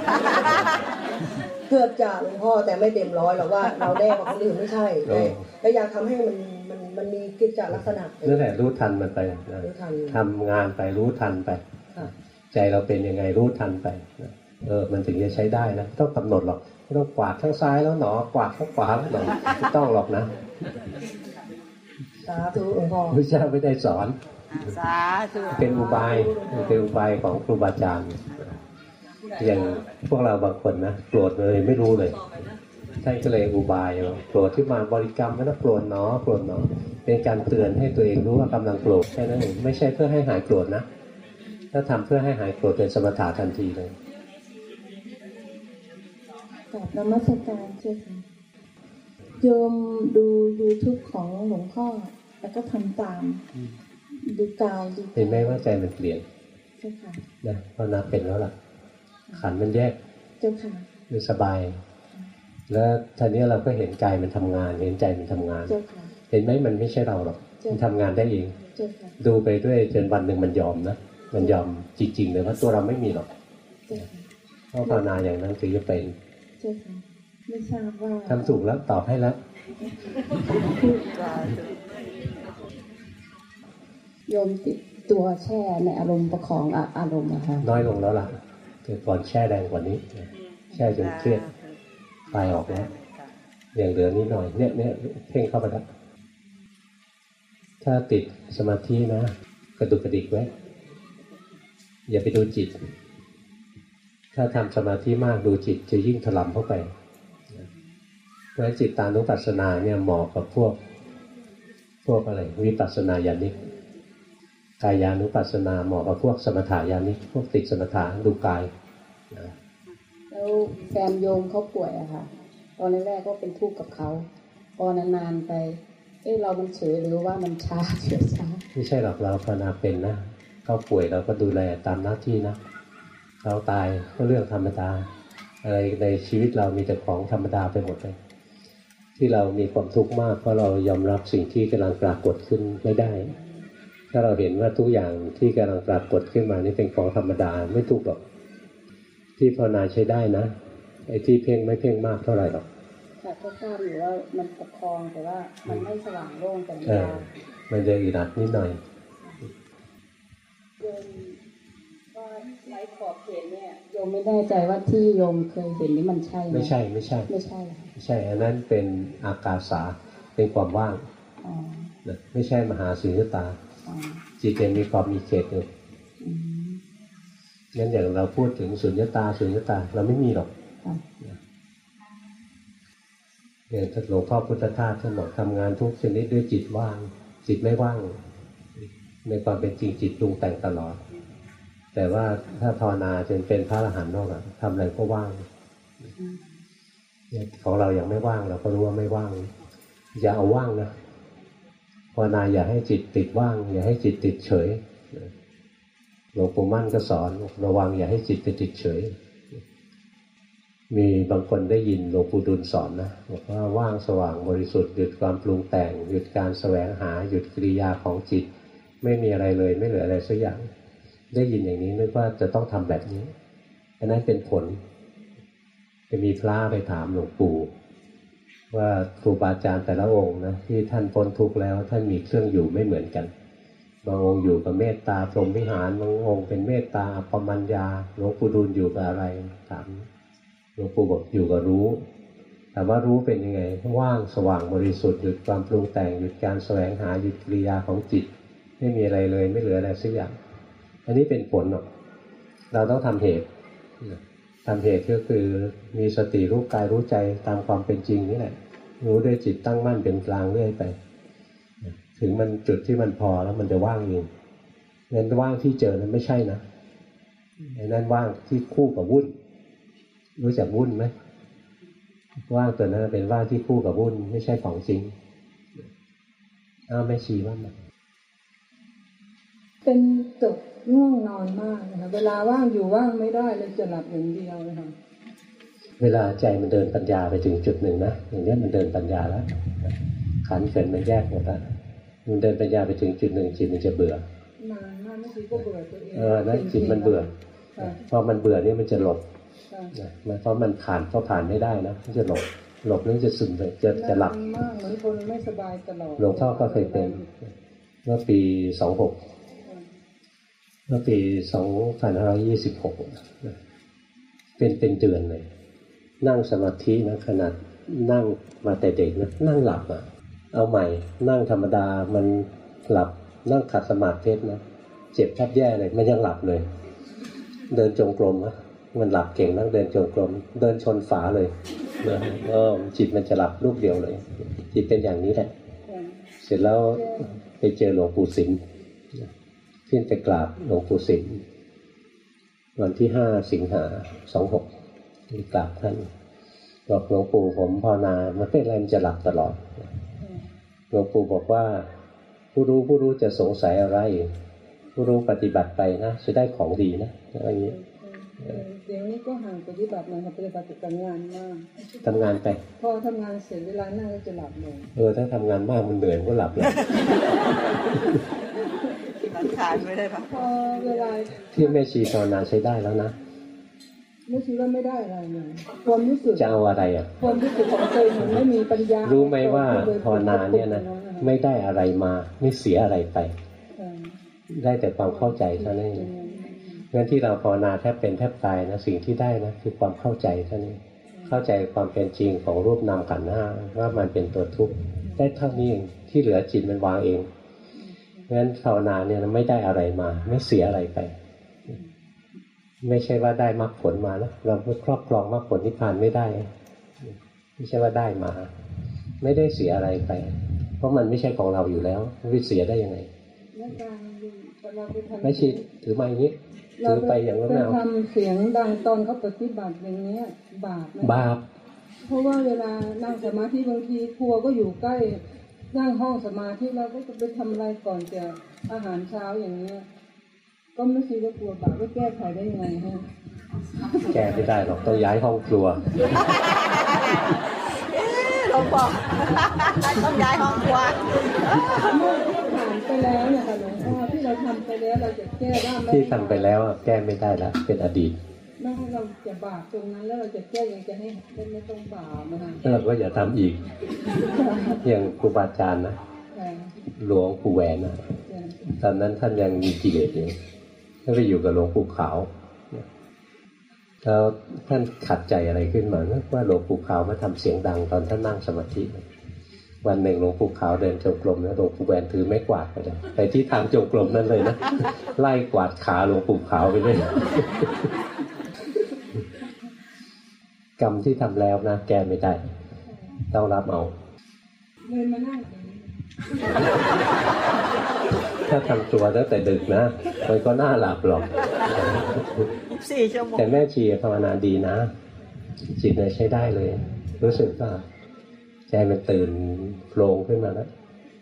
เกือบจะหลวงพ่อแต่ไม่เต็มร้อยหรอกว่าเราแน่กว่าคนอื่นไม่ใช่แต่อยากทำให้มันมันมันมีกิจลักษณะนั่นแหละรู้ทันมันไปทำงานไปรู้ทันไปใจเราเป็นยังไงรู้ทันไปเออมันถึงจะใช้ได้นะต้องกำหนดหรอกไม่ต้องกวาดข้างซ้ายแล้วหนอกวาดข้างขวาแล้วหนอไม่ต้องหรอกนะสาธุหลวงพ่อพระเจ้าไม่ได้สอนสาธุเป็นอุบายเป็นอุบายของครูบาอาจารย์อย่างพวกเราบางคนนะโกรธเลยไม่รู้เลยท่านก็เลยอุบายโกรธที่มาบริกรรมไม่ต้องโกรธเนาะโกรธเนาะเป็นการเตือนให้ตัวเองรู้ว่ากำลังโกรธแค่นั้นเองไม่ใช่เพื่อให้หายโกรธนะถ้าทำเพื่อให้หายโกรธเป็นสมถะทันทีเลยกราบนมัสการเจ้าค่ะโยมดู YouTube ของหลวงพ่อแล้วก็ทำตามดูกายดูเห็นไหมว่าใจมันเปลี่ยนเจ้าค่ะนะเพราะนับเป็นแล้วล่ะขันมันแยกเจ้าค่ะดูสบายแล้วทีนี้เราก็เห็นกายมันทำงานเห็นใจมันทำงานเจ้าค่ะเห็นไหมมันไม่ใช่เราหรอกมันทำงานได้เองเจ้าค่ะดูไปด้วยจนวันหนึ่งมันยอมนะมันยอมจริงๆเลยว่าตัวเราไม่มีหรอกเพราะภาวนาอย่างนั้นถึงจะเป็นเจ้าค่ะไม่ทราบว่าทำถูกแล้วตอบให้แล้วโยมติดตัวแช่ในอารมณ์ประคองอารมณ์นะคะน้อยลงแล้วล่ะแต่ก่อนแช่แรงกว่านี้แช่จนเครียดตายออกแล้วอย่างเหลือนิดหน่อยเนี่ยเนี่ยเพ่งเข้าไปแล้วถ้าติดสมาธินะกระดุกกระดิกไว้อย่าไปดูจิตถ้าทำสมาธิมากดูจิตจะยิ่งถลำเข้าไปเพราะจิตตานุปัสสนาเนี่ยเหมาะกับพวกพวกอะไรวิปัสสนาญาณิกกายานุปัสสนาเหมาะกับพวกสมถายานิกพวกติดสมถะดูกายแล้วแฟนโยมเขาป่วยอะค่ะตอนแรกๆก็เป็นทุกข์กับเขาพอนานๆไปเอ้เรามันเฉยหรือว่ามันช้าเฉยช้าไม่ใช่หรอกเราภาวนาเป็นนะเขาป่วยเราก็ดูแลตามหน้าที่นะเราตายก็เรื่องธรรมดาอะไรในชีวิตเรามีแต่ของธรรมดาไปหมดเลยที่เรามีความทุกข์มากเพราะเรายอมรับสิ่งที่กำลังปรากฏขึ้นไม่ได้ถ้าเราเห็นว่าทุกอย่างที่กำลังปรากฏขึ้นมานี่เป็นของธรรมดาไม่ทุกข์หรอกที่ภาวนาใช้ได้นะไอ้ที่เพ่งไม่เพ่งมากเท่าไหร่หรอกแต่ก็ทราบอยู่ว่ามันประคองแต่ว่ามันไม่สว่างโล่งแต่มันยาวมันจะอึดอัดนิดหน่อยโยมว่าไร้ขอบเขตเนี่ยโยมไม่แน่ใจว่าที่โยมเคยเห็นนี่มันใช่ไหมไม่ใช่ไม่ใช่ไม่ใช่ไม่ใช่อันนั้นเป็นอากาสาเป็นความว่างไม่ใช่มหาสุญญตาจิตยังมีความมีเขตอยู่งั้นอย่างเราพูดถึงสุญญตาสุญญตาเราไม่มีหรอกอย่างหลวงพ่อพุทธทาสท่านบอกทำงานทุกชนิดด้วยจิตว่างจิตไม่ว่างในความเป็นจริงจิตปรุงแต่งตลอดแต่ว่าถ้าภาวนาจนเป็นพระอรหันต์นอกอะทำอะไรก็ว่างของเรายังไม่ว่างเราก็รู้ว่าไม่ว่างอย่าเอาว่างนะภาวนาอย่าให้จิตติดว่างอย่าให้จิตติดเฉยหลวงปู่มั่นก็สอนระวังอย่าให้จิตไปติดเฉยมีบางคนได้ยินหลวงปู่ดูลสอนนะบอกว่าว่างสว่างบริสุทธิ์หยุดความปรุงแต่งหยุดการแสวงหาหยุดกิริยาของจิตไม่มีอะไรเลยไม่เหลืออะไรสักอย่างได้ยินอย่างนี้นึกว่าจะต้องทำแบบนี้อันนั้นเป็นผลจะมีพระไปถามหลวงปู่ว่าครูบาอาจารย์แต่ละองค์นะที่ท่านพ้นทุกข์แล้วท่านมีเครื่องอยู่ไม่เหมือนกันบางองค์อยู่กับเมตตาพรหมวิหารบางองค์เป็นเมตตาปมัญญาหลวงปู่ดูลอยู่กับอะไรถามหลวงปู่บอกอยู่กับรู้แต่ว่ารู้เป็นยังไงว่างสว่างบริสุทธิ์หยุดความปรุงแต่งหยุดการแสวงหาหยุดกิริยาของจิตไม่มีอะไรเลยไม่เหลืออะไรสักอย่างอันนี้เป็นผลหรอกเราต้องทำเหตุทำเหตุก็คือมีสติรู้กายรู้ใจตามความเป็นจริงนี่แหละรู้ด้วยจิตตั้งมั่นเป็นกลางเรื่อยไปถึงมันจุดที่มันพอแล้วมันจะว่างเองงั้นว่างที่เจอนั้นไม่ใช่นะไอ้นั่นว่างที่คู่กับวุ่นรู้จักวุ่นไหมว่างตัวนั้นเป็นว่างที่คู่กับวุ่นไม่ใช่ของจริงอ้าวไม่ชี้ว่ามันเป็นตกง่วงนอนมากนะคะเวลาว่างอยู่ว่างไม่ได้เลยจะหลับอย่างเดียวนะคะเวลาใจมันเดินปัญญาไปถึงจุดหนึ่งนะอย่างนี้มันเดินปัญญาแล้วขันธ์เกิดมันแยกหมดแล้วมันเดินปัญญาไปถึงจุดหนึ่งจิตมันจะเบื่อนานมากไม่คิดก็เบื่อตัวเองเออนะจิตมันเบื่อพอมันเบื่อนี่มันจะหลบนะเพราะมันผ่านก็ผ่านไม่ได้นะมันจะหลบหลบแล้วจะซึมเลยจะจะหลับมากเหมือนคนไม่สบายตลอดหลวงพ่อก็เคยเป็นเมื่อปีสองหกเมื่อปีสองพันห้าร้อยยี่สิบหกเป็นเป็นเดือนเลยนั่งสมาธินะขนาดนั่งมาแต่เด็กนะนั่งหลับอ่ะเอาใหม่นั่งธรรมดามันหลับนั่งขัดสมาธินะเจ็บแทบแย่เลยมันยังหลับเลยเดินจงกรมนะมันหลับเก่งนั่งเดินจงกรมเดินชนฝาเลยนะก็จิตมันจะหลับลูกเดียวเลยจิตเป็นอย่างนี้แหละเสร็จแล้วไปเจอหลวงปู่สิมขึ้นไปกราบหลวงปู่สิมวันที่ห้าสิงหาสองหกไปกราบท่านบอกหลวงปู่ผมภาวนามันเป็นอะไรมันจะหลับตลอดหลวงปู่บอกว่าผู้รู้ผู้รู้จะสงสัยอะไรผู้รู้ปฏิบัติไปนะจะได้ของดีนะอะไรอย่างนี้เดี๋ยวนี้ก็ห่างปฏิบัติมันกับปฏิบัติกับงานมากทำงานไปพอทำงานเสร็จเวลานั่งก็จะหลับเลยเออถ้าทำงานมากมันเหนื่อยก็หลับเลยมันขาดไม่ได้ปะพอเวลาที่แม่ชีภาวนาใช้ได้แล้วนะไม่คิดว่าไม่ได้อะไรเลยความรู้สึกจะเอาอะไรอ่ะความรู้สึกของตัวเองไม่มีปัญญารู้ไหมว่าภาวนาเนี่ยนะไม่ได้อะไรมาไม่เสียอะไรไปได้แต่ความเข้าใจเท่านั้นเองงั้นที่เราภาวนาแทบเป็นแทบตายนะสิ่งที่ได้นะคือความเข้าใจเท่านี้เข้าใจความเป็นจริงของรูปนามขันธ์ห้าว่ามันเป็นตัวทุกข์ได้เท่านี้เองที่เหลือจิตมันวางเองงั้นภาวนาเนี่ยไม่ได้อะไรมาไม่เสียอะไรไปไม่ใช่ว่าได้มรรคผลมานะเราไม่ครอบครองมรรคผลนิพพานไม่ได้ไม่ใช่ว่าได้มาไม่ได้เสียอะไรไปเพราะมันไม่ใช่ของเราอยู่แล้วไม่เสียได้ยังไงไม่ชิดถือมาอย่างนี้ถือไปอย่างนั้นเอาทำเสียงดังตอนเขาปฏิบัติอย่างนี้บาปไหมบาปเพราะว่าเวลานั่งสมาธิบางทีครัวก็อยู่ใกล้นั่งห้องสมาธิเราก็จะไปทำอะไรก่อนจะอาหารเช้าอย่างนี้ก็ไม่คิดว่ากลัวบาปว่าแก้ไขได้ยังไงฮะแก้ไม่ได้หรอกต้องย้ายห้องครัวหลวงพ่อต้องย้ายห้องครัวเมื่อผ่านไปแล้วเนี่ยค่ะหลวงพ่อที่เราทำไปแล้วเราจะแก้ได้ไหมที่ทำไปแล้วแก้ไม่ได้แล้วเป็นอดีตไม่ให้เราจะบาปตรงนั้นแล้วเราจะแก้ยังจะให้ไม่ต้องบาปนะคะเราก็อย่าทำอีกอย่างครูบาอาจารย์นะหลวงปู่แหวนนะตอนนั้นท่านยังมีกิเลสอยู่ท่านไปอยู่กับหลวงปู่ขาวแล้วท่านขัดใจอะไรขึ้นมาว่าหลวงปู่ขาวมาทำเสียงดังตอนท่านนั่งสมาธิวันหนึ่งหลวงปู่ขาวเดินจงกรมแล้วหลวงปู่แหวนถือไม้กวาดไปเลยไปที่ทางจงกรมนั่นเลยนะไล่กวาดขาหลวงปู่ขาวไปเลยกรรมที่ทำแล้วนะแก้ไม่ได้ต้องรับเอาเลยมานั่งถ้าทำตัวตั้งแต่ดึกนะมันก็น่าหลับหรอกสี่ชั่วโมงแต่แม่ชีภาวนาดีนะจิตเนี่ยใช้ได้เลยรู้สึกว่าใจมันตื่นโฟลว์ขึ้นมาแล้ว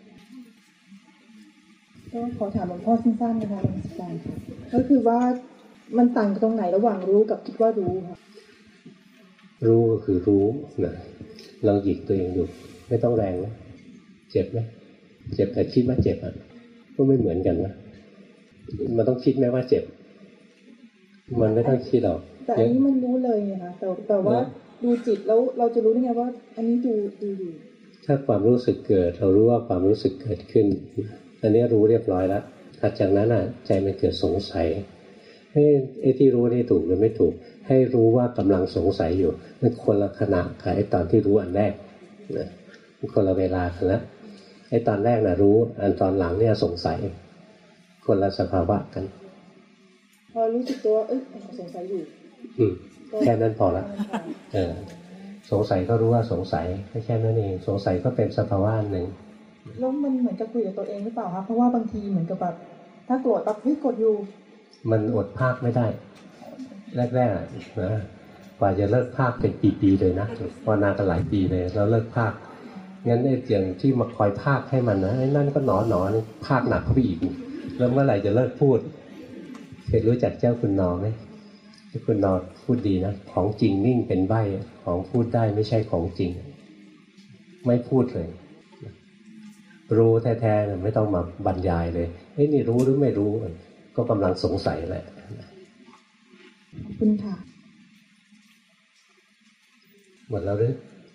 ก็ขอถามหลวงพ่อสั้นๆนะคะหลวงพ่อก็คือว่ามันต่างกันตรงไหนระหว่างรู้กับคิดว่ารู้ค่ะรู้ก็คือรู้นะลองหยิกตัวเองดูไม่ต้องแรงนะเจ็บไหมเจ็บแต่คิดว่าเจ็บอ่ะก็ไม่เหมือนกันนะมันต้องคิดไหมว่าเจ็บมันไม่ต้องคิดหรอกแต่อันนี้มันรู้เลยไงคะแต่แต่ว่าดูจิตแล้วเราจะรู้ได้ไงว่าอันนี้ดูดูอยู่ถ้าความรู้สึกเกิดเรารู้ว่าความรู้สึกเกิดขึ้นอันนี้รู้เรียบร้อยแล้วถัดจากนั้นอ่ะใจมันเกิดสงสัยให้ไอ้ที่รู้นี่ถูกหรือไม่ถูกให้รู้ว่ากำลังสงสัยอยู่มันคนละขณะกับไอ้ตอนที่รู้อันแรกนะคนละเวลากันแล้วไอ้ตอนแรกน่ะรู้อันตอนหลังเนี่ยสงสัยคนละสภาวะกันพอรู้สึกตัวเอ้ยสงสัยอยู่อืมแค่นั้นพอละเออสงสัยก็รู้ว่าสงสัยแค่นั้นเองสงสัยก็เป็นสภาวะหนึ่งแล้วมันเหมือนจะคุยกับตัวเองหรือเปล่าคะเพราะว่าบางทีเหมือนกับแบบถ้าโกรธปั๊บเฮ้ยกดอยู่มันอดภาคไม่ได้แรกๆนะกว่าจะเลิกภาคเป็นปีๆเลยนะภาวนากันหลายปีเลยแล้วเลิกภาคงั้นไอ้อย่างที่มาคอยภาคให้มันนะไอ้นั่นก็หนอหนอภาคหนักเข้าไปอีกแล้วเมื่อไหร่จะเลิกพูดเคยรู้จักเจ้าคุณนอไหมเจ้าคุณนอพูดดีนะของจริงนิ่งเป็นใบ้ของพูดได้ไม่ใช่ของจริงไม่พูดเลยรู้แท้ๆไม่ต้องมาบรรยายเลยเอ้ยนี่รู้หรือไม่รู้ก็กำลังสงสัยแหละขอบคุณค่ะหมดแล้วหรือ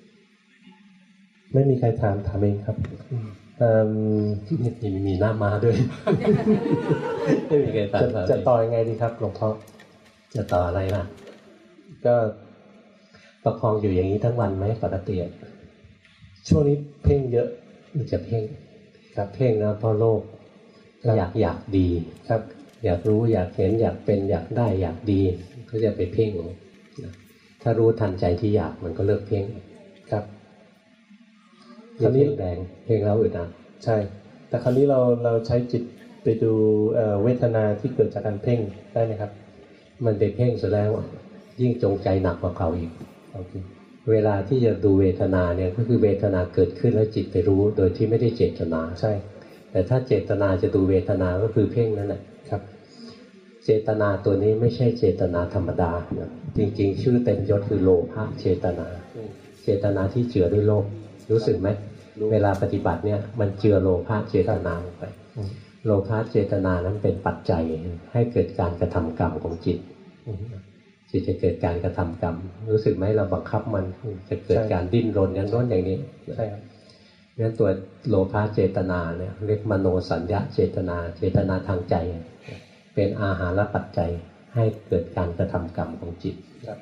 ไม่มีใครถามถามเองครับที่นี่มีหน้ามาด้วยไม่มีใครถามจะต่อยังไงดีครับหลวงพ่อจะต่ออะไรล่ะก็ประคองอยู่อย่างนี้ทั้งวันไหมปกติช่วงนี้เพ่งเยอะมันจะเพ่งครับเพ่งนะเพราะโลภอยากอยากดีครับอยากรู้อยากเห็นอยากเป็นอยากได้อยากดีก็จะไปเพ่งถ้ารู้ทันใจที่อยากมันก็เลิกเพ่งครับคราวนี้แรงเพ่งแล้วอึดอัดใช่แต่คราวนี้เราเราใช้จิตไปดูเวทนาที่เกิดจากการเพ่งได้ไหมครับมันไปเพ่งซะแล้วยิ่งจงใจหนักกว่าเขาอีกเวลาที่จะดูเวทนาเนี่ยก็คือเวทนาเกิดขึ้นแล้วจิตไปรู้โดยที่ไม่ได้เจตนาใช่แต่ถ้าเจตนาจะดูเวทนาก็คือเพ่งนั่นแหละครับเจตนาตัวนี้ไม่ใช่เจตนาธรรมดาจริงๆชื่อเต็มยศคือโลภะเจตนาเจตนาที่เจือด้วยโลภรู้สึกไหมเวลาปฏิบัติเนี่ยมันเจือโลภะเจตนาลงไปโลภะเจตนานั้นเป็นปัจจัยให้เกิดการกระทำกรรมของจิตจิตจะเกิดการกระทำกรรมรู้สึกไหมเราบังคับมันจะเกิดการดิ้นรนอย่างโน้นอย่างนี้ใช่ครับงั้นตัวโลภะเจตนาเนี่ยเรียกมโนสัญญาเจตนาเจตนาทางใจเป็นอาหารปัจจัยให้เกิดการกระทำกรรมของจิตครับ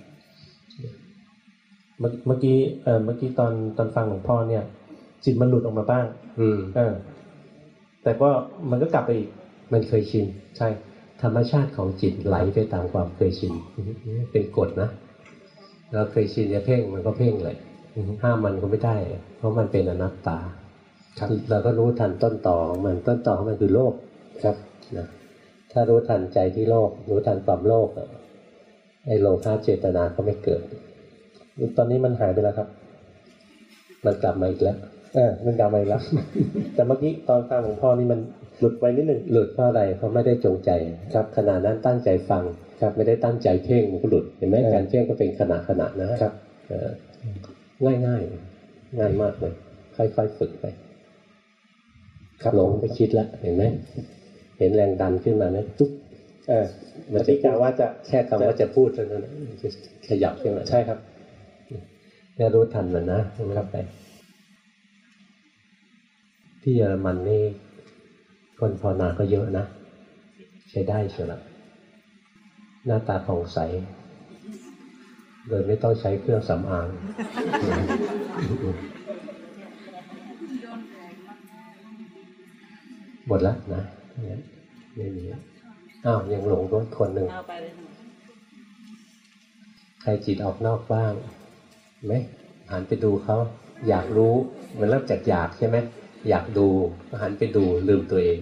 เมื่อกี้เอ่อเมื่อกี้ตอนตอนฟังหลวงพ่อเนี่ยจิตมันหลุดออกมาบ้างอืมเออแต่ก็มันก็กลับไปอีกมันเคยชินใช่ธรรมชาติของจิตไหลไปตามความเคยชินเป็นกฎนะเราเคยชินจะเพ่งมันก็เพ่งเลยห้ามมันก็ไม่ได้เพราะมันเป็นอนัตตาเราก็รู้ทันต้นตอของมันต้นตอของมันคือโลภครับนะถ้ารู้ทันใจที่โลภรู้ทันความโลภไอ้โลภะเจตนาก็ไม่เกิดตอนนี้มันหายไปแล้วครับมันกลับมาอีกแล้วเออมันกลับมาอีกแล้วแต่เมื่อกี้ตอนฟังหลวงพ่อนี่มันหลุดไปนิดหนึ่งหลุดเพราะอะไรเพราะไม่ได้จงใจครับขณะนั้นตั้งใจฟังครับไม่ได้ตั้งใจเพ่งมันก็หลุดเห็นไหมการเพ่งก็เป็นขณะขณะนะครับง่ายง่ายง่ายมากเลยค่อยๆฝึกไปครับหลงไปคิดแล้วเห็นไหมเห็นแรงดันขึ้นมานะตุ๊บเออมันจะกาว่าจะแค่คำว่าจะพูดเท่านั้นจะขยับขึ้นมาใช่ครับเนี่ยรู้ทันมันนะไม่รับไปที่เยอรมันนี่คนภาวนาก็เยอะนะใช้ได้เชียวละหน้าตาผ่องใสโดยไม่ต้องใช้เครื่องสำอางหมดแล้วนะไม่มีอ้าวยังหลงรถคนหนึ่งใครจิตออกนอกบ้างไหมหันไปดูเขาอยากรู้มันเริ่มจากอยากใช่ไหมอยากดูหันไปดูลืมตัวเอง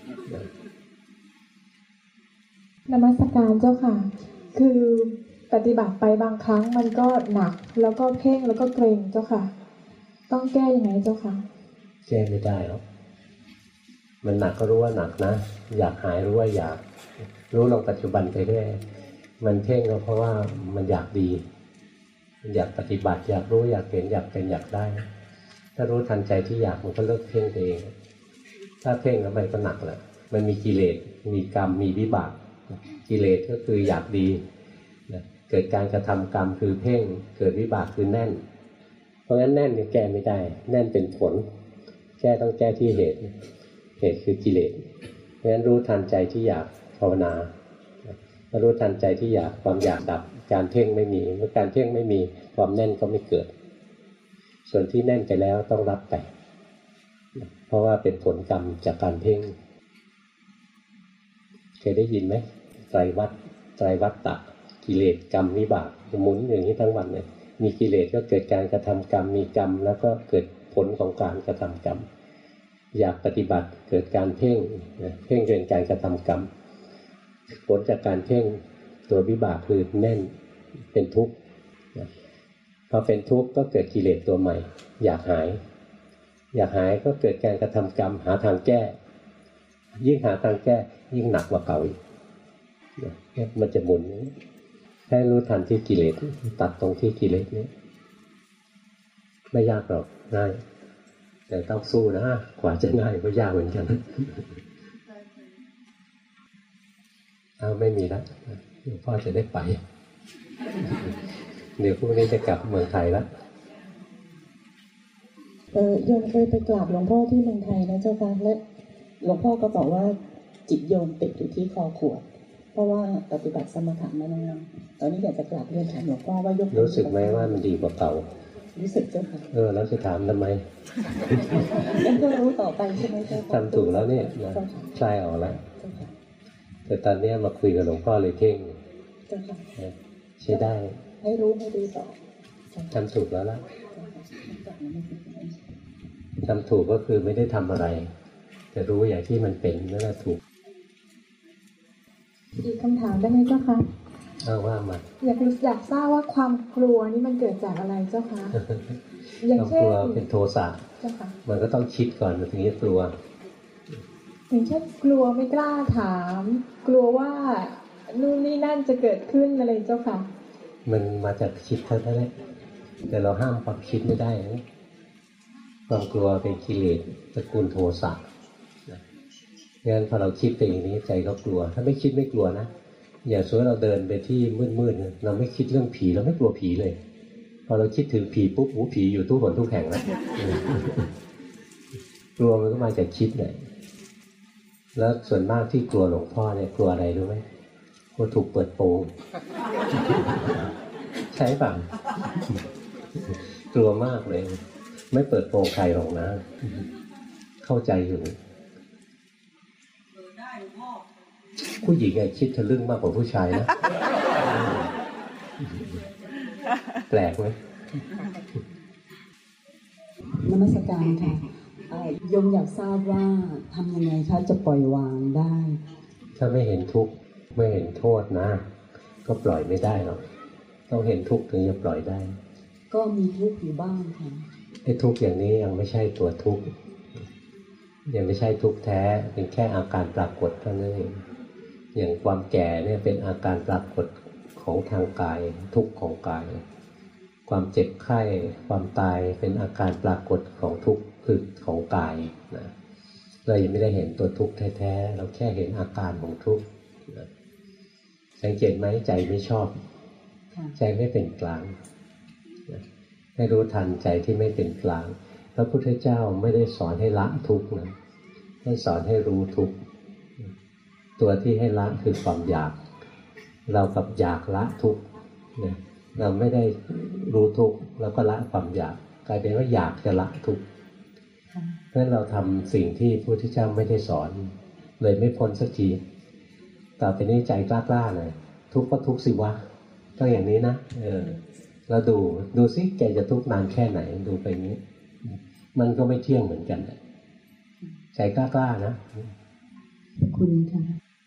นมัสการเจ้าค่ะคือปฏิบัติไปบางครั้งมันก็หนักแล้วก็เพ่งแล้วก็เกรงเจ้าค่ะต้องแก้ยังไงเจ้าค่ะแก้ไม่ได้หรอกมันหนักก็รู้ว่าหนักนะอยากหายรู้ว่าอยากรู้ลงปัจจุบันไปเรื่อยมันเพ่งก็เพราะว่ามันอยากดีมันอยากปฏิบัติอยากรู้อยากเห็นอยากเป็นอยากได้ถ้ารู้ทันใจที่อยากมันก็เลิกเพ่งเองถ้าเพ่งแล้วมันก็หนักแหละมันมีกิเลสมีกรรมมีวิบากกิเลสก็คืออยากดีเกิดการกระทำกรรมคือเพ่งเกิดวิบากคือแน่นเพราะงั้นแน่นเนี่ยแก้ไม่ได้แน่นเป็นผลแก้ต้องแก้ที่เหตุเหตุคือกิเลสเพราะฉะนั้นรู้ทันใจที่อยากภาวนาถ้ารู้ทันใจที่อยากความอยากดับการเพ่งไม่มีเมื่อการเพ่งไม่มีความแน่นก็ไม่เกิดส่วนที่แน่นไปแล้วต้องรับไปเพราะว่าเป็นผลกรรมจากการเพ่งเคยได้ยินไหมไตรวัฏไตรวัฏฏะกิเลสกรรมวิบากหมุนอย่างนี้ทั้งวันเลยมีกิเลสก็เกิดการกระทำกรรมมีกรรมแล้วก็เกิดผลของการกระทำกรรมอยากปฏิบัติเกิดการเพ่งเพ่งเป็นการกระทำกรรมผลจากการเพ่งตัววิบากคือแน่นเป็นทุกข์พอเป็นทุกข์ก็เกิดกิเลสตัวใหม่อยากหายอยากหายก็เกิดการกระทำกรรมหาทางแก้ยิ่งหาทางแก้ยิ่งหนักกว่าเก่าอีกมันจะหมุนให้รู้ทันที่กิเลสตัดตรงที่กิเลสนี้ไม่ยากหรอกง่ายแต่ต้องสู้นะกว่าจะง่ายก็ยากเหมือนกันเอาไม่มีแล้วหลวงพ่อจะได้ไปเดี๋ยวพรุ่งนี้จะกลับเมืองไทยแล้วเออโยมเคยไปกราบหลวงพ่อที่เมืองไทยนะเจ้าค่ะและหลวงพ่อก็บอกว่าจิตโยมติดอยู่ที่คอขวดเพราะว่าปฏิบัติสมถะมานานตอนนี้อยากจะกราบเรียนถามหลวงพ่อว่ายกรู้สึกไหมว่ามันดีกว่าเก่ารู้สึกเจ้าค่ะเออแล้วจะถามทำไมงั้นก็รู้ต่อไปใช่ไหมเจ้าค่ะทำถูกแล้วเนี่ยนะคลายออกแล้วแต่ตอนนี้มาคุยกับหลวงพ่อเลยเพ่งเจ้าค่ะใช้ได้ให้รู้ให้ดูต่อทำถูกแล้วล่ะทำถูกก็คือไม่ได้ทำอะไรแต่รู้อย่างที่มันเป็นนั่นแหละถูกอีกคำถามได้ไหมเจ้าคะเอาว่ามาอยากอยากทราบว่าความกลัวนี่มันเกิดจากอะไรเจ้าคะอย่างเช่นกลัวเป็นโทสะเจ้าค่ะมันก็ต้องคิดก่อนถึงจะกลัวอย่างเช่นกลัวไม่กล้าถามกลัวว่านู่นนี่นั่นจะเกิดขึ้นอะไรเจ้าค่ะมันมาจากคิดเท่านั้นแหละแต่เราห้ามความคิดไม่ได้นะความกลัวเป็นกิเลสตระกูลโทสะงั้นพอเราคิดไปอย่างนี้ใจก็กลัวถ้าไม่คิดไม่กลัวนะอย่างสมมติเราเดินไปที่มืดๆเราไม่คิดเรื่องผีเราไม่กลัวผีเลยพอเราคิดถึงผีปุ๊บหูผีอยู่ทุกหนทุกแห่งแล้วกลัวมันก็มาจากคิดเลยแล้วส่วนมากที่กลัวหลวงพ่อเนี่ยกลัวอะไรรู้ไหมกลัวถูกเปิดโปงใช่ป่ะกลัวมากเลยไม่เปิดโปงใครหรอกนะเข้าใจอยู่ผู้หญิงไงคิดทะลึ่งมากกว่าผู้ชายนะแปลกไหมนมัสการค่ะโยมอยากทราบว่าทำยังไงคะจะปล่อยวางได้ถ้าไม่เห็นทุกข์ไม่เห็นโทษนะก็ปล่อยไม่ได้หรอกต้องเห็นทุกข์ถึงจะปล่อยได้ก็มีทุกข์อยู่บ้างค่ะไอ้ทุกข์อย่างนี้ยังไม่ใช่ตัวทุกข์ยังไม่ใช่ทุกข์แท้เป็นแค่อาการปรากฏเท่านั้นเองอย่างความแก่เนี่ยเป็นอาการปรากฏของทางกายทุกข์ของกายความเจ็บไข้ความตายเป็นอาการปรากฏของทุกข์คือของกายนะเรายังไม่ได้เห็นตัวทุกข์แท้ๆเราแค่เห็นอาการของทุกข์นะสังเกตไหมใจไม่ชอบใจไม่เป็นกลางให้รู้ทันใจที่ไม่เป็นกลางพระพุทธเจ้าไม่ได้สอนให้ละทุกข์นะให้สอนให้รู้ทุกข์ตัวที่ให้ละคือความอยากเรากับอยากละทุกข์เนี่ยเราไม่ได้รู้ทุกข์แล้วก็ละความอยากกลายเป็นว่าอยากจะละทุกข์เพราะฉะนั้นเราทำสิ่งที่พระพุทธเจ้าไม่ได้สอนเลยไม่พ้นสักทีต่อไปนี้ใจกล้าๆเลยทุกข์ก็ทุกข์สิวะต้องอย่างนี้นะเออเราดูดูซิแกจะทุกข์นานแค่ไหนดูไปนี้มันก็ไม่เที่ยงเหมือนกันใจกล้าๆนะคุณค่ะ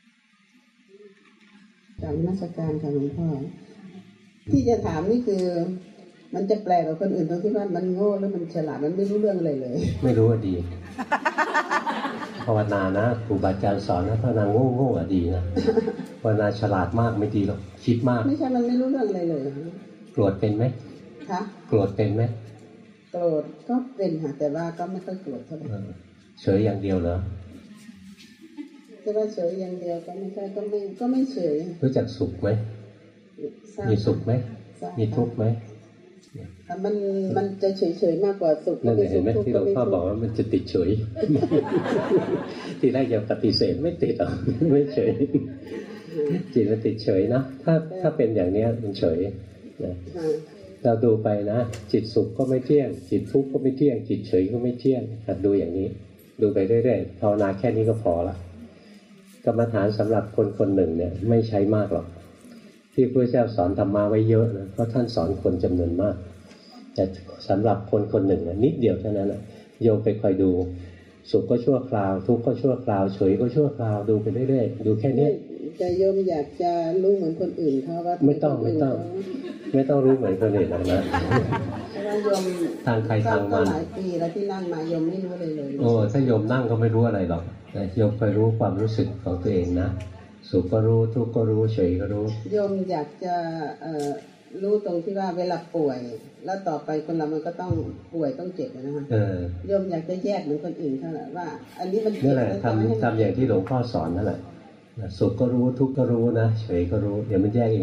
จากนมัสการค่ะหลวงพ่อที่จะถามนี่คือมันจะแปลกกว่าคนอื่นตรงที่ว่ามันโง่แล้วมันฉลาดมันไม่รู้เรื่องอะไรเลยไม่รู้ว่าดีภาวนานะครูบาอาจารย์สอนนะภาวนาโง่โง่อะดีนะภาวนาฉลาดมากไม่ดีหรอกคิดมากไม่ใช่มันไม่รู้เรื่องอะไรเลยโกรธเป็นไหมคะโกรธเป็นไหมโกรธก็เป็นค่ะแต่ว่าก็ไม่ค่อยโกรธเท่าไหร่เฉยอย่างเดียวเหรอแต่ว่าเฉยอย่างเดียวก็ไม่ใช่ก็ไม่ก็ไม่เฉยรู้จักสุขไหมมีสุขไหมมีทุกข์ไหมมันมันจะเฉยเฉยมากกว่าสุขนั่นเห็นไหมที่หลวงพ่อบอกว่ามันจะติดเฉยทีแรกจะปฏิเสธไม่ติดหรอกไม่เฉยจิตมันติดเฉยนะถ้าถ้าเป็นอย่างนี้มันเฉยนะเราดูไปนะจิตสุขก็ไม่เที่ยงจิตทุกข์ก็ไม่เที่ยงจิตเฉยก็ไม่เที่ยงหัดดูอย่างนี้ดูไปเรื่อยๆภาวนาแค่นี้ก็พอละกรรมฐานสำหรับคนคนหนึ่งเนี่ยไม่ใช้มากหรอกที่พระเจ้าสอนธรรมะไว้เยอะนะเพราะท่านสอนคนจำนวนมากแต่สำหรับคนคนหนึ่งนิดเดียวเท่านั้นนะโยมไปคอยดูสุขก็ชั่วคราวทุกข์ก็ชั่วคราวเฉยก็ชั่วคราวดูไปเรื่อยๆดูแค่นี้แต่โยมอยากจะรู้เหมือนคนอื่นเขาว่าไม่ต้องไม่ต้องไม่ต้องรู้เหมือนคนอื่นหรอกนะเพราะว่าโยมทางใครทางมันหลายปีแล้วที่นั่งมาโยมไม่รู้เลยเลยโอ้ถ้าโยมนั่งก็ไม่รู้อะไรหรอกแต่โยมคอยรู้ความรู้สึกของตัวเองนะสุขก็รู้ทุกข์ก็รู้เฉยก็รู้โยมอยากจะรู้ตรงที่ว่าเวลาป่วยแล้วต่อไปคนเรามันก็ต้องป่วยต้องเจ็บนะคะโยมอยากจะแยกเหมือนคนอื่นเท่านั้นว่าอันนี้มันนี่แหละทำทำอย่างที่หลวงพ่อสอนนั่นแหละสุขก็รู้ทุกข์ก็รู้นะเฉยก็รู้เดี๋ยวมันแยกเอง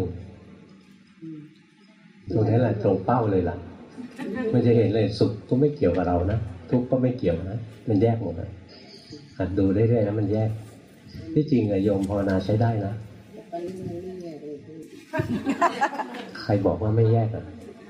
ตรงนี้แหละตรงเป้าเลยล่ะมันจะเห็นเลยสุขก็ไม่เกี่ยวกับเรานะทุกข์ก็ไม่เกี่ยวนะมันแยกหมดเลยหัดดูเรื่อยๆแล้วมันแยกที่จริงอะโยมภาวนาใช้ได้นะใครบอกว่าไม่แยกอ่ะ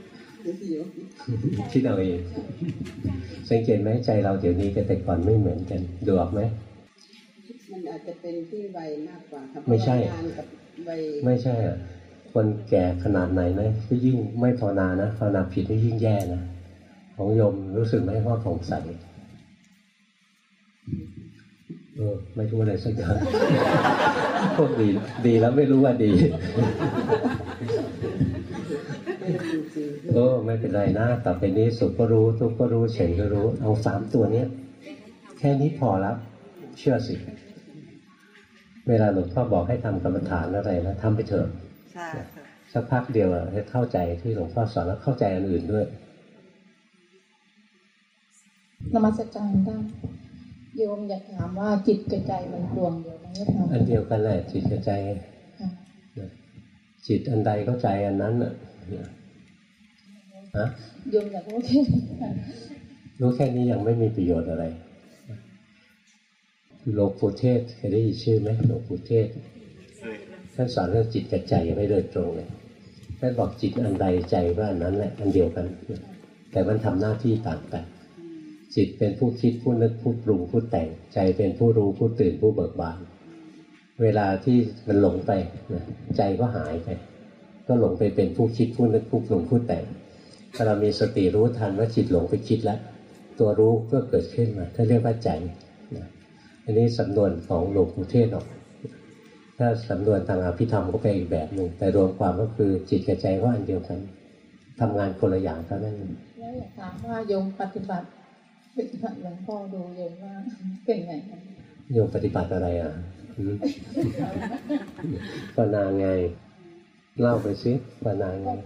คิดเอาเองสังเกตไหมใจเราเดี๋ยวนี้กับแต่ก่อนไม่เหมือนกันดูออกไหมมันอาจจะเป็นที่วัยมากกว่าครับไม่ใช่ไม่ใช่อ่ะคนแก่ขนาดไหนนะก็ยิ่งไม่ภาวนานะภาวนาผิดก็ยิ่งแย่นะของโยมรู้สึกไหมว่าผ่องใสเออไม่รู้อะไรสักอย่างพวกดีดีแล้วไม่รู้ว่าดีโอ้ไม่เป็นไรนะต่อไปนี้สุขก็รู้ทุกข์ก็รู้เฉยก็รู้เอาสามตัวนี้แค่นี้พอแล้วเชื่อสิเวลาหลวงพ่อบอกให้ทำกรรมฐานอะไรนะทำไปเถอะสักพักเดียวให้เข้าใจที่หลวงพ่อสอนแล้วเข้าใจอันอื่นด้วยนมัสการได้โยมอยากถามว่าจิตกับใจมันดวงเดียวกันไหมคะอันเดียวกันแหละจิตกับใจจิตอันใดก็ใจอันนั้นน่ะฮะโยมอยากรู้แค่นี้รู้แค่นี้ยังไม่มีประโยชน์อะไรหลวงปู่เทศเคยได้ยินชื่อไหมหลวงปู่เทศท่านสอนเรื่องจิตกับใจไม่โดยตรงเลยท่านบอกจิตอันใดใจก็อันนั้นแหละอันเดียวกันแต่มันทำหน้าที่ต่างกันจิตเป็นผู้คิดผู้นึกผู้ปรุงผู้แต่งใจเป็นผู้รู้ผู้ตื่นผู้เบิกบานเวลาที่มันหลงไปใจก็หายไปก็หลงไปเป็นผู้คิดผู้นึกผู้ปรุงผู้แต่งถ้าเรามีสติรู้ทันว่าจิตหลงไปคิดแล้วตัวรู้ก็เกิดขึ้นมาถ้าเรียกว่าใจอันนี้สำนวนของหลวงปู่เทศออกถ้าสำนวนทางอภิธรรมก็เป็นอีกแบบหนึ่งแต่รวมความก็คือจิตกับใจก็อันเดียวกันทำงานคนละอย่างเท่านั้นแล้วอยากถามว่าโยมปฏิบัติปฏิบัติหลวงพ่อดูโยมว่าเป็นไงโยมปฏิบัติอะไรอ่ะภาวนาไงเล่าไปสิภาวนาไง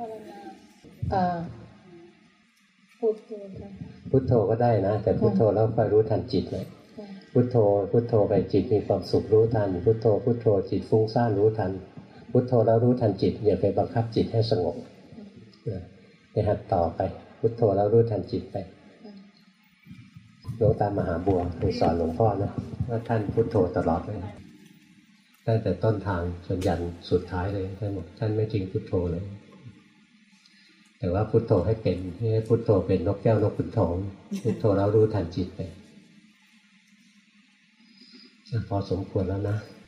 พุทโธพุทโธก็ได้นะแต่พุทโธแล้วคอยรู้ทันจิตเลยพุทโธพุทโธไปจิตมีความสุขรู้ทันพุทโธพุทโธจิตฟุ้งซ่านรู้ทันพุทโธแล้วรู้ทันจิตอย่าไปบังคับจิตให้สงบไปหัดต่อไปพุทโธแล้วรู้ทันจิตไปหลวงตามหาบัวเคยสอนหลวงพ่อนะว่าท่านพุทโธตลอดเลยตั้งแต่ต้นทางจนยันสุดท้ายเลยท่านบอกท่านไม่ทิ้งพุทโธเลยแต่ว่าพุทโธให้เป็นไม่ให้พุทโธเป็นนกแก้วนกขุนทองพุทโธแล้วรู้ทันจิตไปพอสมควรแล้วนะ